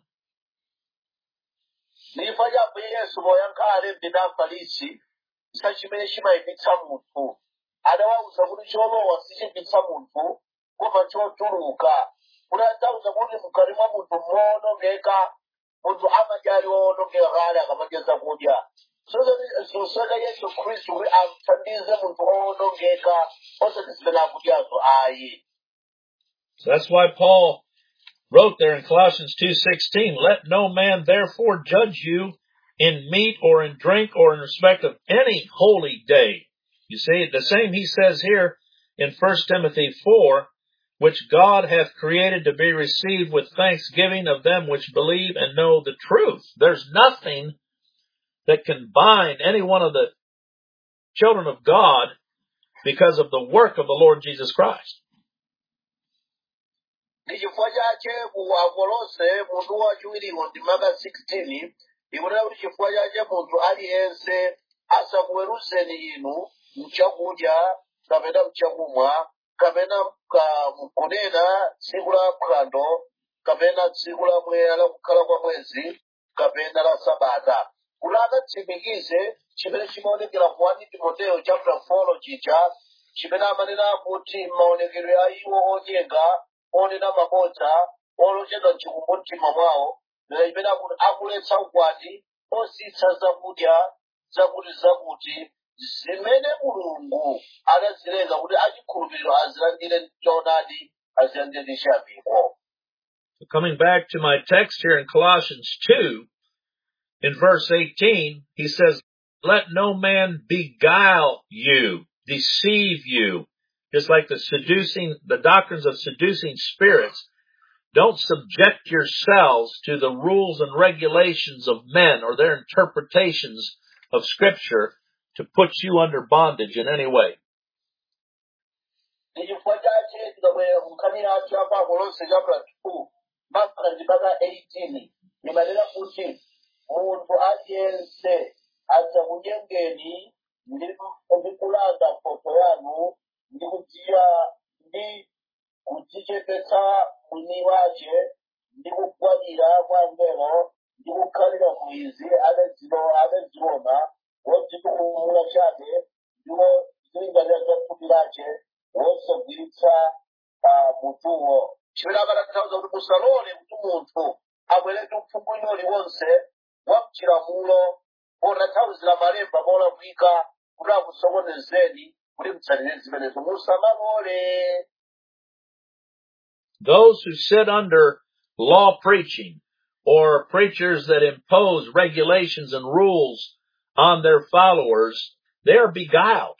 Sachimene chimayipitsa munthu adawauza kuti cholowa sichipitsa munthu koma chotuluka kunadzauza kuti mukati mwa munthu moonongeka munthu amadya ali woonongeka kale akamadya zakudya sosoka Yesu Khristu kuti amthandize munthu oonongeka osati zimene akudyazo ayi. So that's why Paul wrote there in Colossians 2:16, let no man therefore judge you in meat or in drink or in respect of any holy day. You see, the same he says here in 1 Timothy 4, which God hath created to be received with thanksgiving of them which believe and know the truth. There's nothing that can bind any one of the children of God because of the work of the Lord Jesus Christ. Ndichifukwa chache ku Akolose mutu wachiwiriwo ndi maka 16 ikunena kuti chifukwa chache munthu aliyense asakuweruzeni inu mchakudya kapena mchakumwa kapena kunena tsiku la phwando kapena tsiku la mwera la kukhala kwa mwezi kapena la sabata kuti akatsimikize chimene chimaonekera ku 1 Timoteyo chapter 4 chija chimene amanena kuti maonekedwe a iwo onyenga onena mabodza olochedwa mchikumbukumtima mwawo chimene akuletsa ukwati ositsa zakudya zakuti zimene mulungu anazilenga kuti achikhulupiriro azilandire choonadi azilandire chiyamiko. Coming back to my text here in Colossians 2, in verse 18, he says, let no man beguile you, deceive you. Just like the doctrines of seducing spirits, don't subject yourselves to the rules and regulations of men or their interpretations of Scripture to put you under bondage in any way. Munthu aliyense adzakunyengeni ndi kulanda mphotho yanu ndi kudzichepetsa mwini wace ndi kugwadira kwa angelo ndi kukhalira mwizi adaziona wodzitukumula chabe ndiwo zilingalira za thupi lace wosagwiritsa mutuwo. Chimene amatanthauza kuti musalole kuti munthu abwereke uphungu liwonse wa mchilamulo potanthauzira malemba molakwika kuti akusokonezeni kuti mutsatire zimenezo musamalole. Those who sit under law preaching or preachers that impose regulations and rules on their followers, they are beguiled.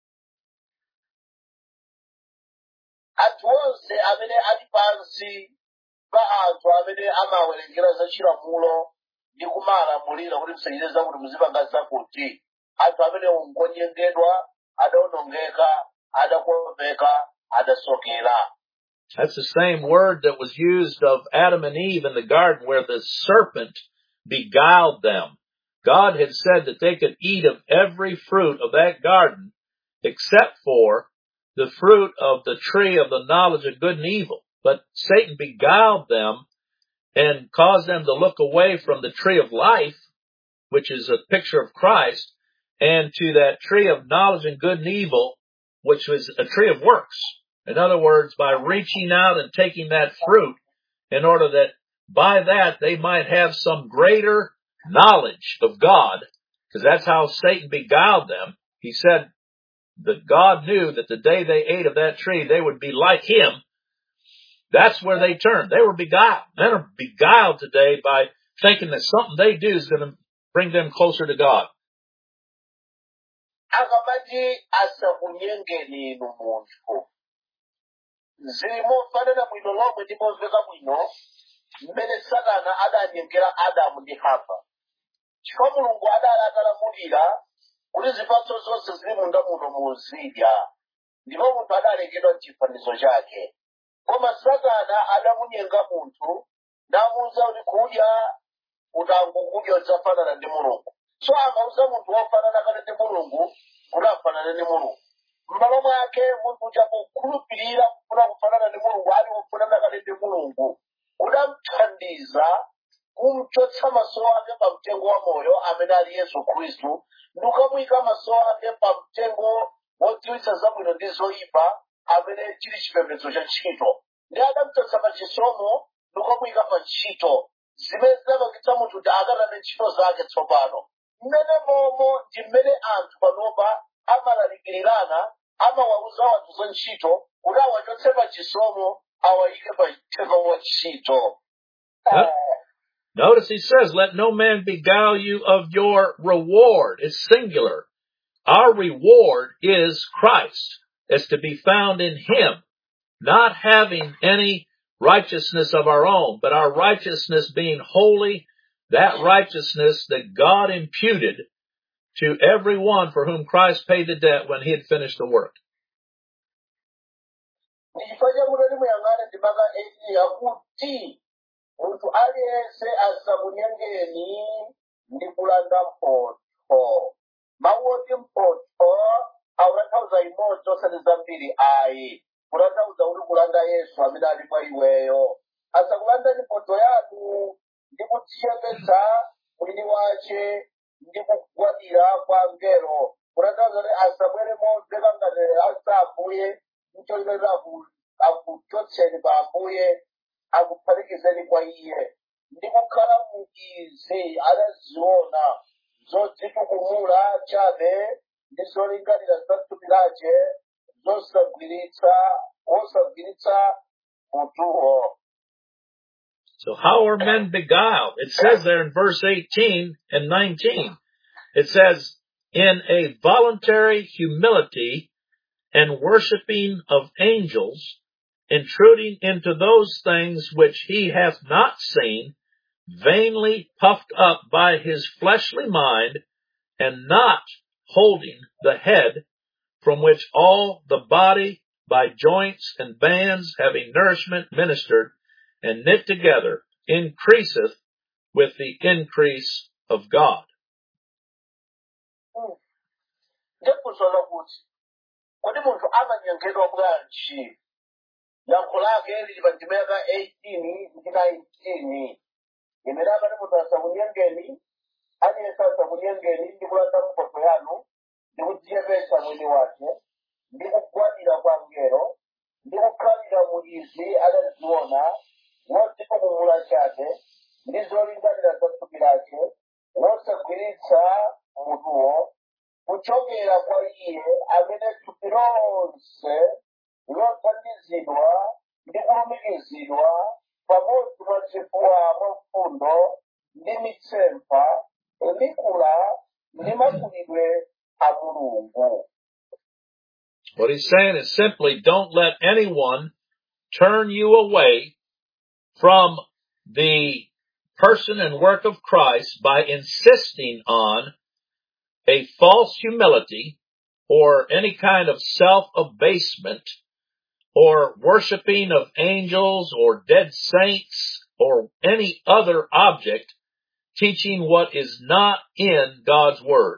Anthu onse amene ali pansi pa anthu amene amawerengera za chilamulo ndi kumalamulira kuti musachite zakuti muzipanga zakuti, anthu amene ngonyengedwa adawonongeka adakomveka adasokera. That's the same word that was used of Adam and Eve in the garden where the serpent beguiled them. God had said that they could eat of every fruit of that garden except for the fruit of the tree of the knowledge of good and evil. But Satan beguiled them and caused them to look away from the tree of life, which is a picture of Christ, and to that tree of knowledge and good and evil, which was a tree of works. In other words, by reaching out and taking that fruit in order that by that they might have some greater knowledge of God, because that's how Satan beguiled them. He said that God knew that the day they ate of that tree, they would be like him. That's where they turned. They were beguiled. Men are beguiled today by thinking that something they do is going to bring them closer to God. Zimofanana bwino lomwe ndimomveka bwino mmene Satana adanyengera Adamu ndi Hava. Chifukwa Mulungu adali atalamulira kuti zipatso zonse zili munda muno muzidya, ndipo munthu adalengedwa m'chifanizo chake. Koma Satana adamunyenga munthu namuwuza kuti kudya utangokudya udzafanana ndi Mulungu. So amauza munthu wofanana kale ndi Mulungu kuti afanane ndi Mulungu. M'malo mwake munthu chakukhulupirira kufuna kufanana ndi Mulungu ali wofanana kale ndi Mulungu kudamthandiza kumchotsa maso ake pa mtengo wa moyo amene ali Yesu Khristu ndi kukamuyika maso ake pa mtengo wodziwitsa zabwino ndi zoyipa amene chili chipembedzo cha ntchito. Ndi adamchotsa pa chisomo ndi kukamuyika pa ntchito zimene zimapangitsa munthu kuti akatame ntchito zake tsopano. Mmene momo ndi mmene anthu panopa amalalikirirana amawauza wanthu za ntchito kuti awachotse pa chisomo awayike pa mtengo wa ntchito. Notice he says, let no man beguile you of your reward. It's singular. Our reward is Christ. It's to be found in him, not having any righteousness of our own, but our righteousness being holy, that righteousness that God imputed to everyone for whom Christ paid the debt when he had finished the work. Munthu aliyense asamunyengeni ndi kulanda mphotho. Mawu oti mphotho akutanthauza imodzi osati zambiri ayi. Kutanthauza kuti kulanda Yesu amene ali mwa iweyo. Asakulanda mphotho yanu ndi kudzichepetsa mwini wace ndi kugwadira kwa mngelo kutanthauza kuti asabwere momveka ngati asa Ambuye ncholinga akuchotseni pa Ambuye akuphatikizeni kwa Iye ndi kukhala mu izi adaziona zodzitukumula chabe ndi zolingalira za thupi lake osagwiritsa mutuwo. So how are men beguiled? It says there in verse 18 and 19, it says, in a voluntary humility and worshiping of angels, intruding into those things which he hath not seen, vainly puffed up by his fleshly mind, and not holding the head, from which all the body by joints and bands having nourishment ministered, and knit together, increaseth with the increase of God. Ndikuzola kuti kodi munthu amanyengedwa bwanji yankho lake lili pa ndimeka 18 ndi 19 imene amati munthu asakunyengeni aliyense asakunyengeni ndi kulanda mphotho yanu ndi kudzichepetsa mwini wake ndi kugwadira kwa mngelo ndi kukhalira mu izi adaziona wodzitukumula chabe ndi zolingalira za thupi lake wosagwiritsa mutuwo kuchokera kwa Iye amene thupi lonse lothandizidwa ndi kulumikizidwa pamodzi pachifuwa mwafundo ndi mitsempha likula ndi makulidwe a Mulungu. What he's saying is simply don't let anyone turn you away from the person and work of Christ by insisting on a false humility or any kind of self-abasement or worshiping of angels or dead saints or any other object teaching what is not in God's Word.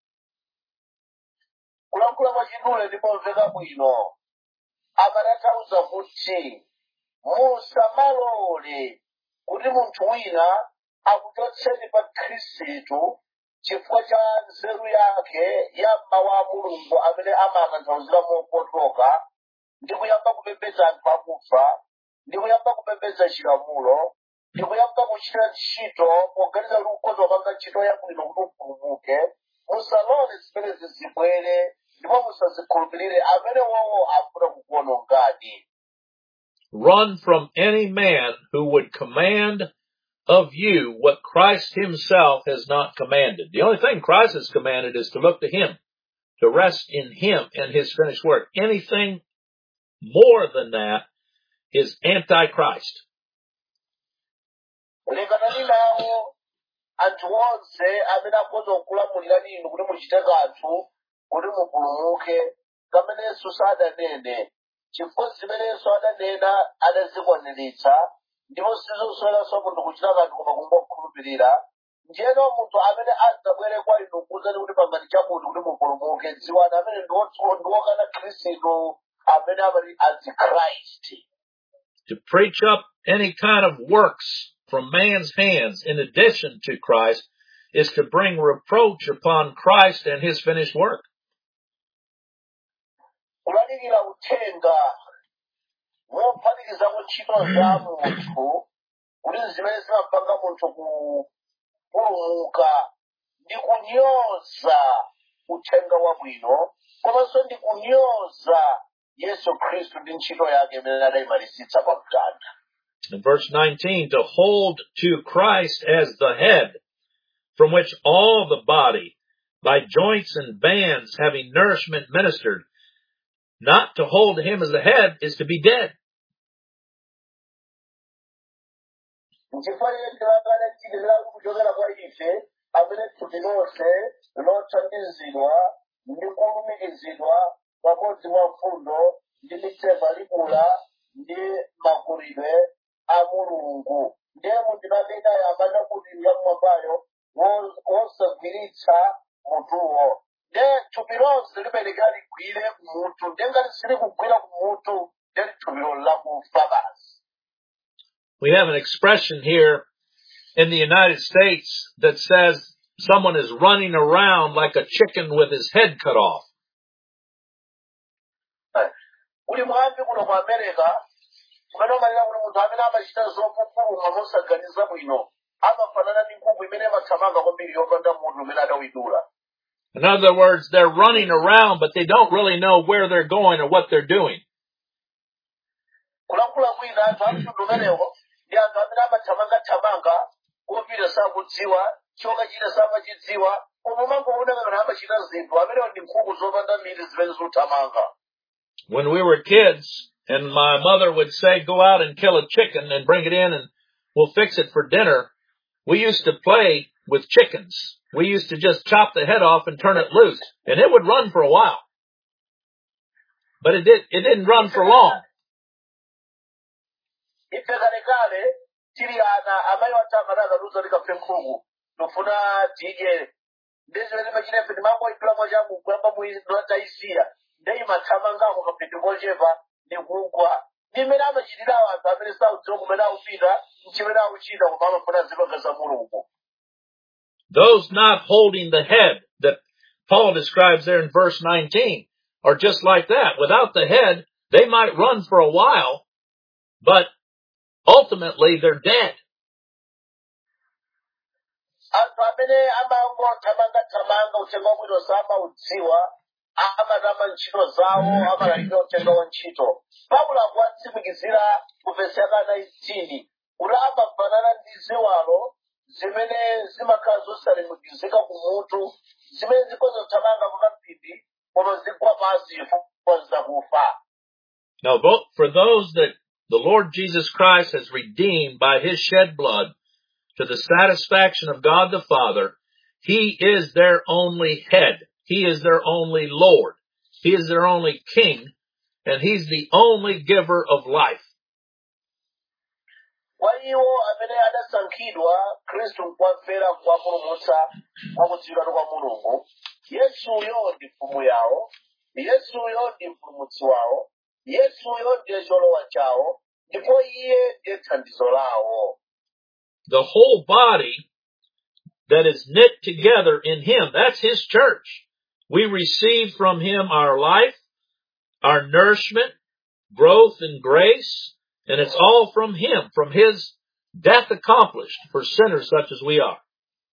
Kulankhula kwa chidule ndimomveka bwino amatanthauza kuti musamalole kuti munthu wina akuchotseni pa Khristu chifukwa cha nzeru yake ya mawu a Mulungu amene amatanthauzira mopotoka ndi kuyamba kupembedza anthu akufa ndi kuyamba kupembedza chilamulo ndi kuyamba kuchita ntchito poganiza kuti ukhoza kupanga ntchito yabwino kuti upulumuke. Musalole zimenezi zibwere ndipo musazikhulupirire amene wowo afuna kukuwonongani. Run from any man who would command of you what Christ himself has not commanded. The only thing Christ has commanded is to look to him, to rest in him and his finished work. Anything more than that is anti-Christ. Lekanani nawo anthu onse amene akhoza kukulamulira inu kuti muchite kanthu kuti mupulumuke kamene Yesu sadanene chifukwa zimene Yesu adanena adazikwaniritsa ndipo sizosweranso munthu kuchita kanthu koma kungokhulupirira. Njeno munthu amene adzabwere kwa inu kuwuzani kuti pangani chakuti kuti mupulumuke dziwani amene ndiwokana Khristu amene amati Antichrist. To preach up any kind of works from man's hands in addition to Christ is to bring reproach upon Christ and his finished work. Kulalikira uthenga mophatikiza ntchito za munthu kuti zimene zimapanga munthu kupulumuka ndi kunyoza uthenga wabwino komanso ndi kunyoza Yesu Khristu ndi ntchito yake imene adayimalizitsa pa mtanda. In verse 19, to hold to Christ as the head, from which all the body, by joints and bands having nourishment ministered. Not to hold him as the head is to be dead. We have an expression here in the United States that says someone is running around like a chicken with his head cut off. Uli mwambi kuno mu America, kumene umalira kuti munthu amene amachita zopupuluma mosaganiza bwino, amafanana ndi nkhuku imene imathamanga kwambiri yopanda munthu umene adawidula. In other words, they're running around, but they don't really know where they're going or what they're doing. Kulankhula kwina anthu amtundu umenewo ndi anthu amene amathamanga kupita sakudziwa, choka china samachidziwa, koma umangoona ngati amachita zinthu amenewo ndi nkhuku zopanda mitu zimene zikuthamanga. When we were kids, and my mother would say, go out and kill a chicken and bring it in and we'll fix it for dinner, we used to play with chickens. We used to just chop the head off and turn it loose, and it would run for a while. But it didn't run for long. Ife kalekale tili ana amayi watama akaluza likaphe nkhuku tofuna tidye ndezimene machina ife timangoyipira mwachangu kuyamba mwatayisiya ndeimathamangako kapete kochepa ndikugwa ndimene amachitirawo anthu amene saudziwa kumene akupita nchimene akuchita koma amafuna zipanga za Mulungu. Those not holding the head that Paul describes there in verse 19 are just like that. Without the head, they might run for a while, but ultimately they're dead. Anthu amene amangothamanga uthenga wabwino samaudziwa amatama ntchito zawo amalalikira uthenga wa ntchito. Paulo akuwatsimikizira ku vesi ya 19 kuti amafanana ndi ziwalo zimene zimakhala zosalimikizika kumutu zimene zikhoza kuthamanga pakapindi koma zigwa pansi chifukwa zakufa. Now, for those that the Lord Jesus Christ has redeemed by his shed blood to the satisfaction of God the Father, he is their only head. He is their only Lord. He is their only King, and he's the only giver of life. Kwa iwo amene adasankhidwa Khristu nkuwafera kuwapulumutsa akudziwika kwa Mulungu, Yesuyo ndi mfumu yawo, Yesuyo ndi mpulumutsi wawo, Yesuyo ndiye cholowa chawo, ndipo iye ndiye thandizo lawo. The whole body that is knit together in him, that's his church. We receive from him our life, our nourishment, growth and grace, and it's all from him, from his death accomplished for sinners such as we are.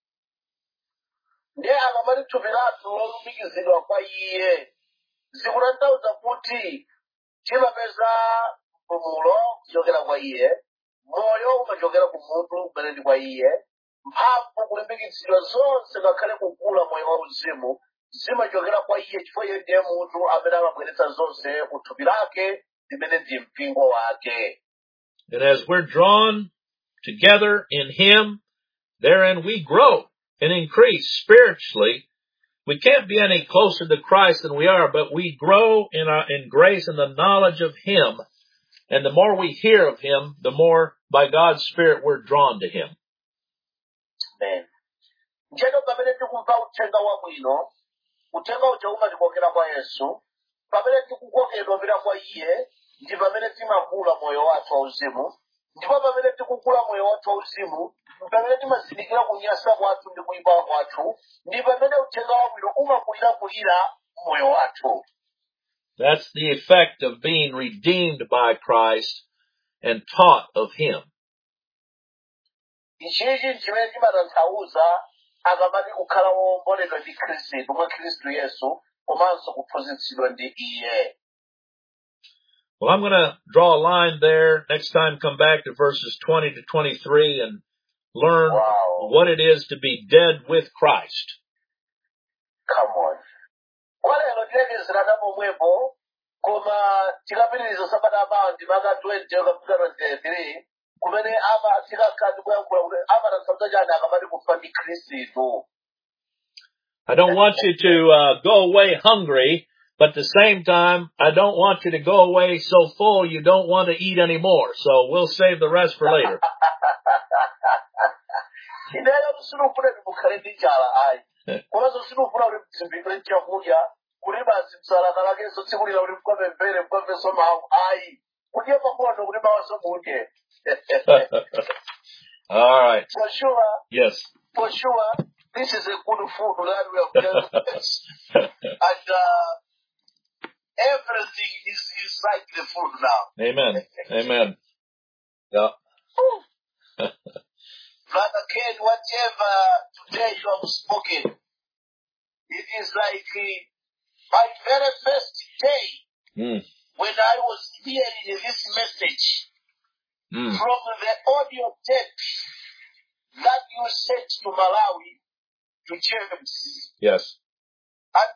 Ndiye akamati thupi lathu lolumikizidwa kwa iye, zikutanthauza kuti timapeza mpumulo kuchokera kwa iye, moyo umachokera ku mutu kumene ndi kwa iye, mphamvu kulimbikitsidwa zonse ngakhale kukula moyo wauzimu zimachokera kwa iye chifukwa iye ndiye mutu amene amabweretsa zonse ku thupi lake limene ndi mpingo wake. And as we're drawn together in him, therein we grow and increase spiritually. We can't be any closer to Christ than we are, but we grow in grace and the knowledge of him. And the more we hear of him, the more by God's Spirit we're drawn to him. Amen. Njeno pamene tikumva uthenga wabwino, uthenga uja umatikokera kwa Yesu, pamene tikukokedwa kupita kwa iye, ndi pamene timakula moyo wathu wauzimu, ndipo pamene tikukula moyo wathu wauzimu, pamene timazindikira kunyasa kwathu ndi kuyipa kwathu, ndi pamene uthenga wabwino umakulira moyo wathu. That's the effect of being redeemed by Christ and taught of him. Ichichi chimene chimatanthauza akamati kukhala womboledwa ndi Khristu mwa Khristu Yesu komanso kuphunzitsidwa ndi iye. Well, I'm going to draw a line there. Next time, come back to verses 20 to 23 and learn what it is to be dead with Christ. Come on. Kwa lero tilekezerana momwepo, koma tikapitiriza sabata amawa ndi maka 20 kapita 23, kumene tikakati kuyankhula kuti amatanthauza chani akamati kufa ndi Khristu. I don't want you to go away hungry, but at the same time, I don't want you to go away so full you don't want to eat anymore. So we'll save the rest for later. Ineyo sinufuna ndimukhale ndi njala ayi. Komanso sinufuna kuti mzimbikire chakudya, kuti basi msalaka lakenso tsikulira kuti mkwapemphere mkwapemso mawu ayi. Kudye makono kuti mawaso mudye. All right. For sure. Yes. For sure. this is a good food that we have just and everything is like the food now. Amen. Amen. Yeah. Brother Ken, whatever today you have spoken, it is like my very first day when I was hearing this message from the audio tape that you sent to Malawi, to James. Yes. And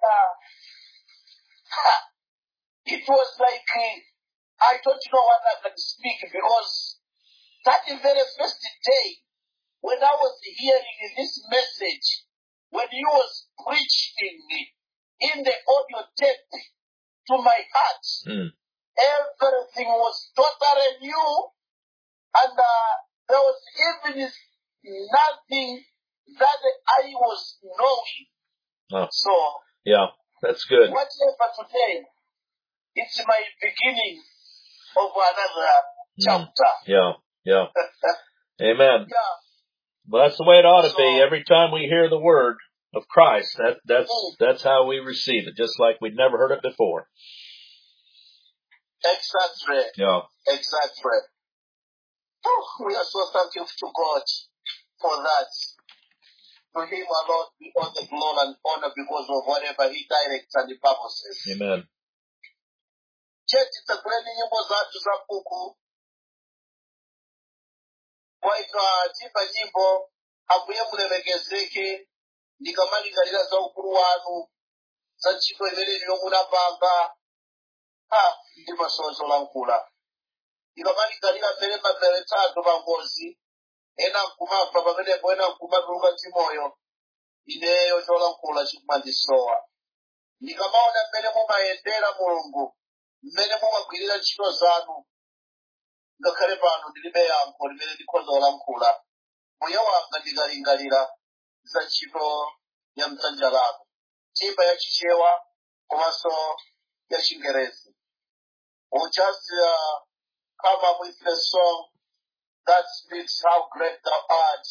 it was like, I don't know what I can speak, because that very first day when I was hearing this message, when he was preaching in the audio tape to my heart, everything was totally new, and there was even nothing that I was knowing. Oh. So, yeah, that's good. whatever today, it's my beginning of another chapter. Yeah, yeah. Amen. Yeah. Well, that's the way it ought to be. Every time we hear the word of Christ, that's how we receive it, just like we'd never heard it before. Exactly. Yeah. Exactly. Oh, we are so thankful to God for that. To him alone be all the glory and honor because of whatever he directs and the purposes. Amen. Church, tsakuleni nyimbo zathu za buku. Kwaika chimba nyimbo ambuye mulemekezeke ndikamalingalira za ukulu wanu za ntchito imene lino munapanga ndi masozo lankula. Ndikamalingalira mmene maperetatu pangozi ena nkumafa pamenepo ena nkumatuluka chimoyo ineyo cholankula chikumandisowa. Ndikamaona mmene mumayendera Mulungu, mmene mumagwirira ntchito zanu, ngakhale pano ndilibe yankho limene ndikhoza olankhula. Mbuye wanga ndikalingalira za ntchito ya mdzanja lanu, nyimba ya Chichewa komanso ya Chingerezi. We'll just come up with a song that speaks how great thou art.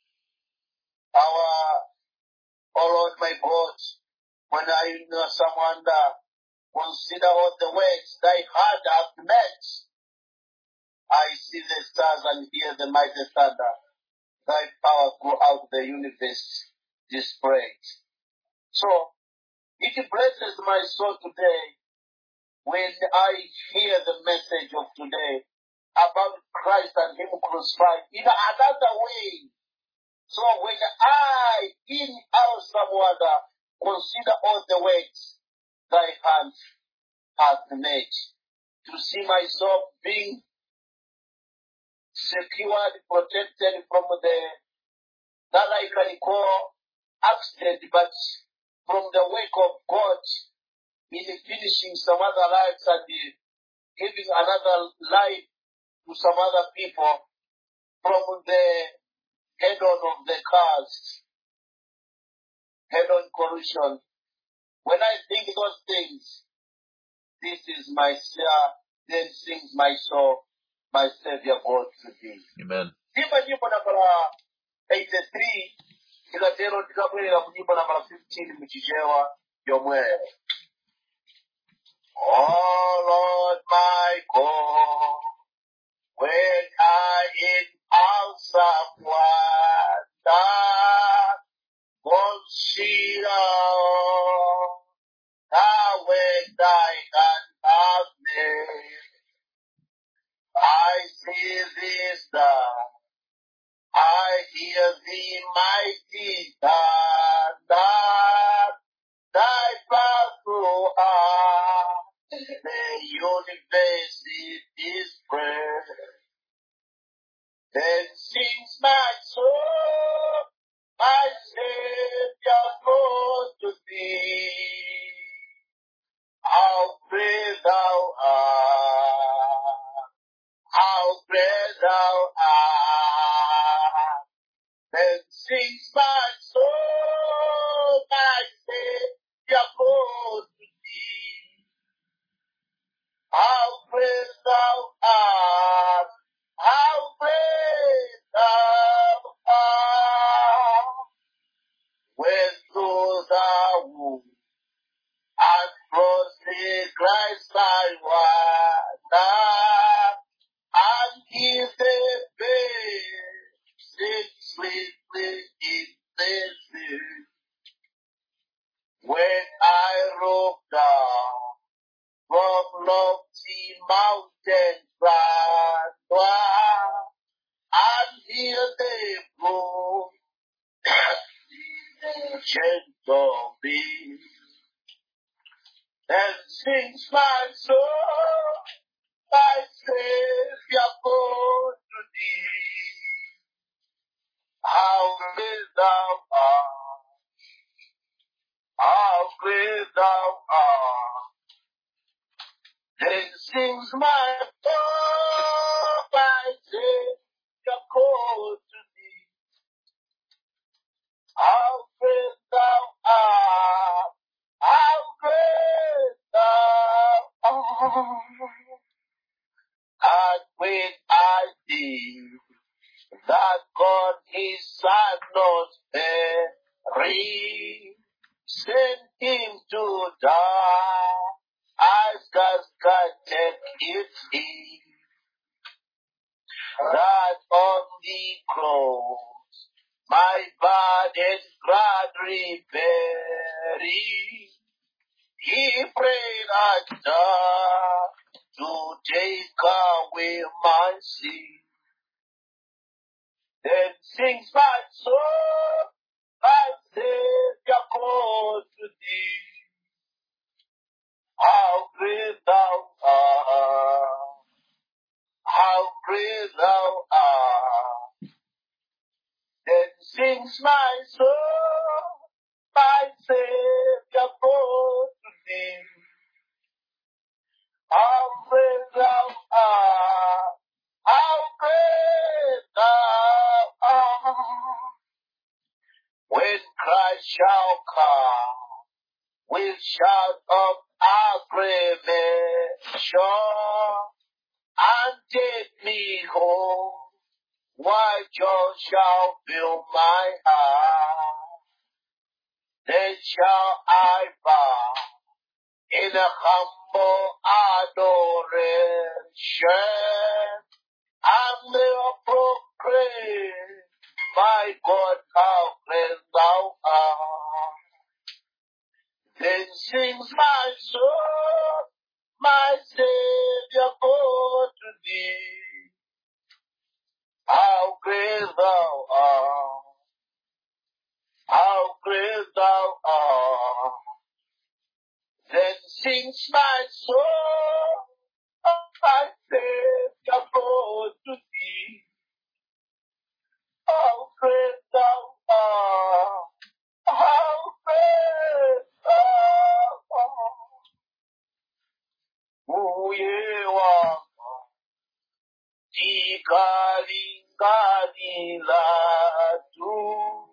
Oh Lord my God, when I in some wonder, consider all the works thy hand hath made. I see the stars and hear the mighty thunder. Thy power throughout the universe displayed. So, it blesses my soul today when I hear the message of today about Christ and him crucified in another way. So when I, in awesome wonder, consider all the works thy hand hath made, to see myself being secured, protected from that I can call accident, but from the work of God in finishing some other lives and giving another life to some other people from the head-on of the cars, head-on collision. When I think those things, this is my then sings my soul, my Savior God to thee. Amen. Nyimbo nambala 83, tikatero tikabwerera ku nyimbo nambala 15 muchichewa yomweyo. Oh Lord my God, when I in awesome wonder consider thou when thy hand hath made, I see thee star, I hear thee mighty thunder, thy power throughout the universe is spread. Then sings my soul, my Savior goes to thee. How great thou art, how great thou art. Then sings my soul, my Savior goes to thee. How great thou art, how great thou art. Christ I wonder, and He's the basic sleeping in the sea. When I look down from lofty mountain far, and hear the brook, gentle beat, and sings my soul, my Savior, go to thee. How great thou art, how great thou art. Then sings my soul, my Savior, go to thee. How great thou art, how great thou art. And when I think that God his Son not bury, sent him to die, I scarce can take it in, that on the cross my burden gladly bearing, he prayed and died to take away my sin. Then sings my soul, my Savior, go to thee. How great thou art, how great thou art. Then sings my soul, my Savior, go to thee. How great thou art, how great thou art. When Christ shall come with shout of acclamation and take me home, why joy shall fill my heart. Then shall I bow in a humble adoration, and will proclaim, my God, how great thou art. Then sings my soul, my Savior, go to thee. How great thou art, how great thou art. Then sings my soul, my Savior, go to thee. How great thou art, how great thou art. Uye waka, tikalinganila tu,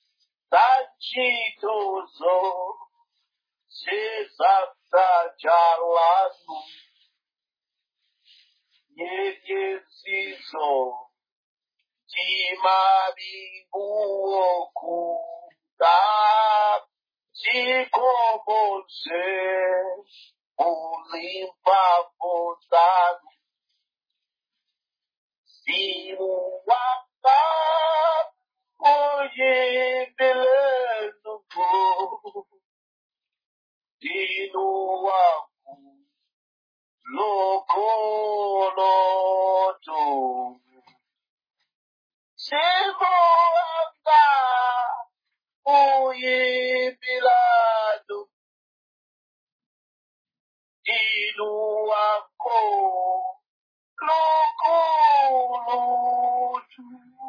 tanchitozo, sesakta jalanu, nyekesizo, Timabibuokuta, Tikomose, Ulimpapotan, Simuwaka, Oyebilenuko, Dinuwaku, Lokoloto, Simuwaka, Oyebiladu, Dinuwako, Lokoloto,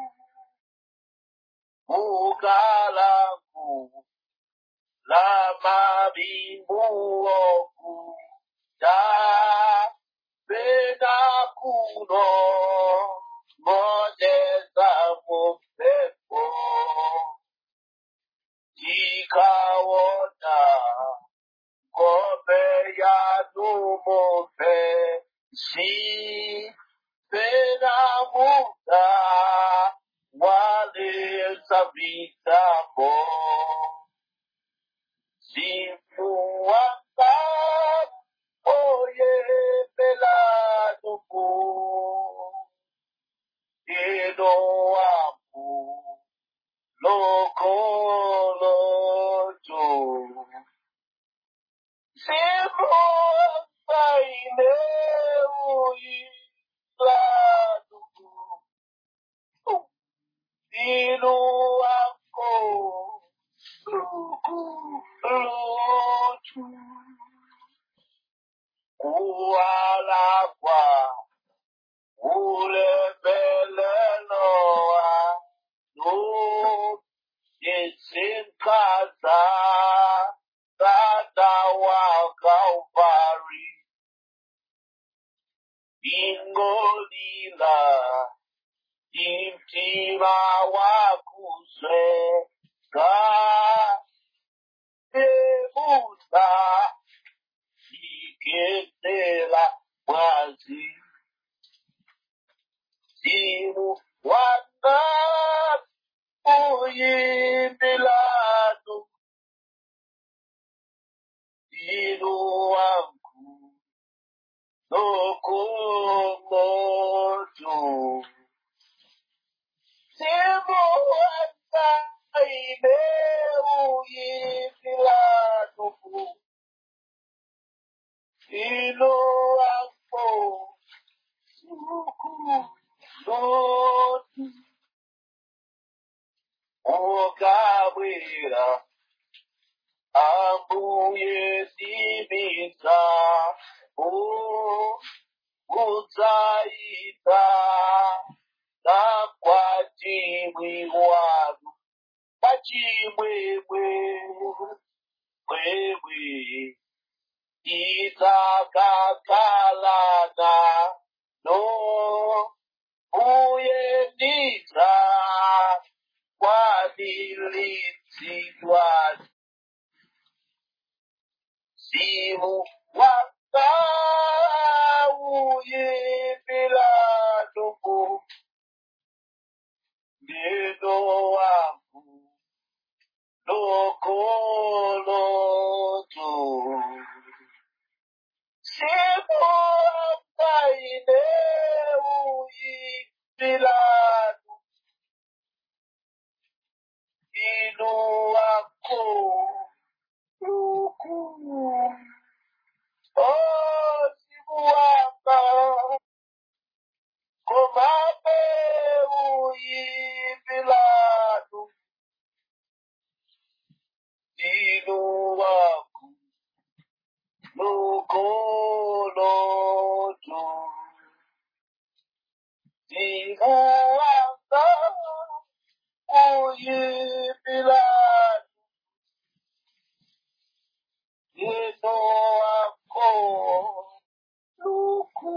Ugalaku, Lamabibuoku, Da Benakuno, Modesa Mufepo, Tikawona, Kobe ya Numofe, Si Benamuda, Wale Sabitamo, Sifuaka, kualakwa ulebelela no isinkaza tadawa Calvary ingolila imtima wakusweka ebusa iketela mwazi simu wana uyimbilano simu wangu nokumoto simu wana ime uyimbilano simu wangu nokumoto Okabwera ambuye simisa kudzaita nakwachimwi wanu pachimwemwe mwemwe itakakalana no kuyenditsa kwadilitsidwa simu wanga uyimbilano ndino wangu nokoloto simu wanga ine uyimbilano ndino wako Oh, Sibuapa, Komame Uyibiladu, Dinuaku, Nukolotu, Dinuapa, Uyibiladu, Dinuaku, Nuku.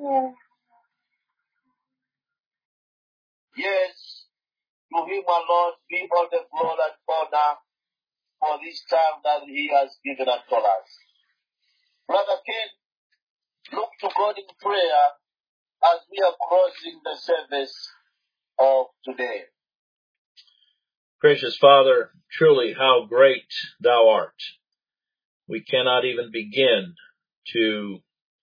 Yes, to him alone be all the glory and honor for this time that he has given unto us. Brother Ken, look to God in prayer as we are closing the service of today. Gracious Father, truly how great thou art. We cannot even begin to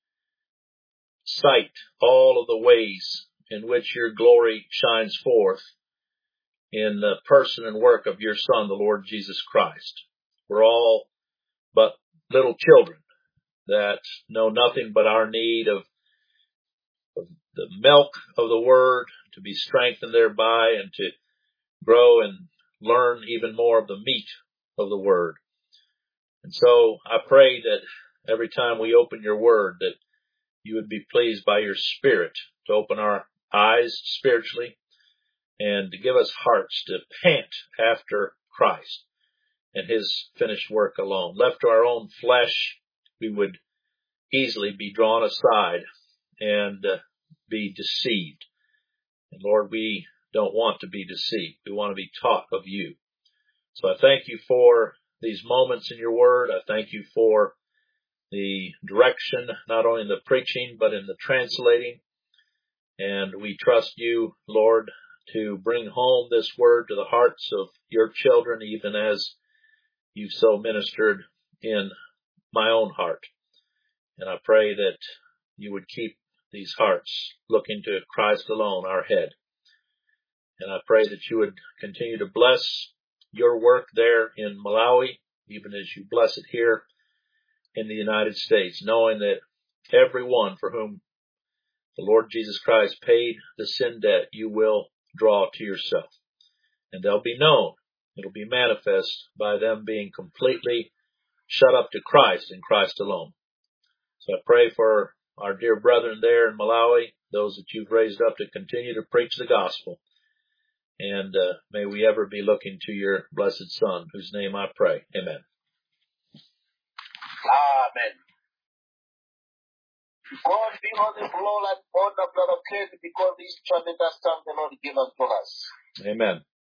cite all of the ways in which your glory shines forth in the person and work of your Son, the Lord Jesus Christ. We're all but little children that know nothing but our need of the milk of the Word, to be strengthened thereby, and to grow and learn even more of the meat of the Word. And so I pray that every time we open your Word, that you would be pleased by your Spirit to open our eyes spiritually and to give us hearts to pant after Christ and his finished work alone. Left to our own flesh, we would easily be drawn aside and be deceived. And Lord, we don't want to be deceived. We want to be taught of you. So I thank you for these moments in your word. I thank you for the direction, not only in the preaching, but in the translating. And we trust you, Lord, to bring home this word to the hearts of your children, even as you've so ministered in my own heart. And I pray that you would keep these hearts looking to Christ alone, our head. And I pray that you would continue to bless your work there in Malawi, even as you bless it here in the United States, knowing that everyone for whom the Lord Jesus Christ paid the sin debt, you will draw to yourself. And they'll be known. It'll be manifest by them being completely shut up to Christ and Christ alone. So I pray for our dear brethren there in Malawi, those that you've raised up to continue to preach the gospel. And may we ever be looking to your blessed Son, whose name I pray. Amen. Amen. God be all the glory and honor, brother Ken, because this tremendous time the Lord given to us. Amen.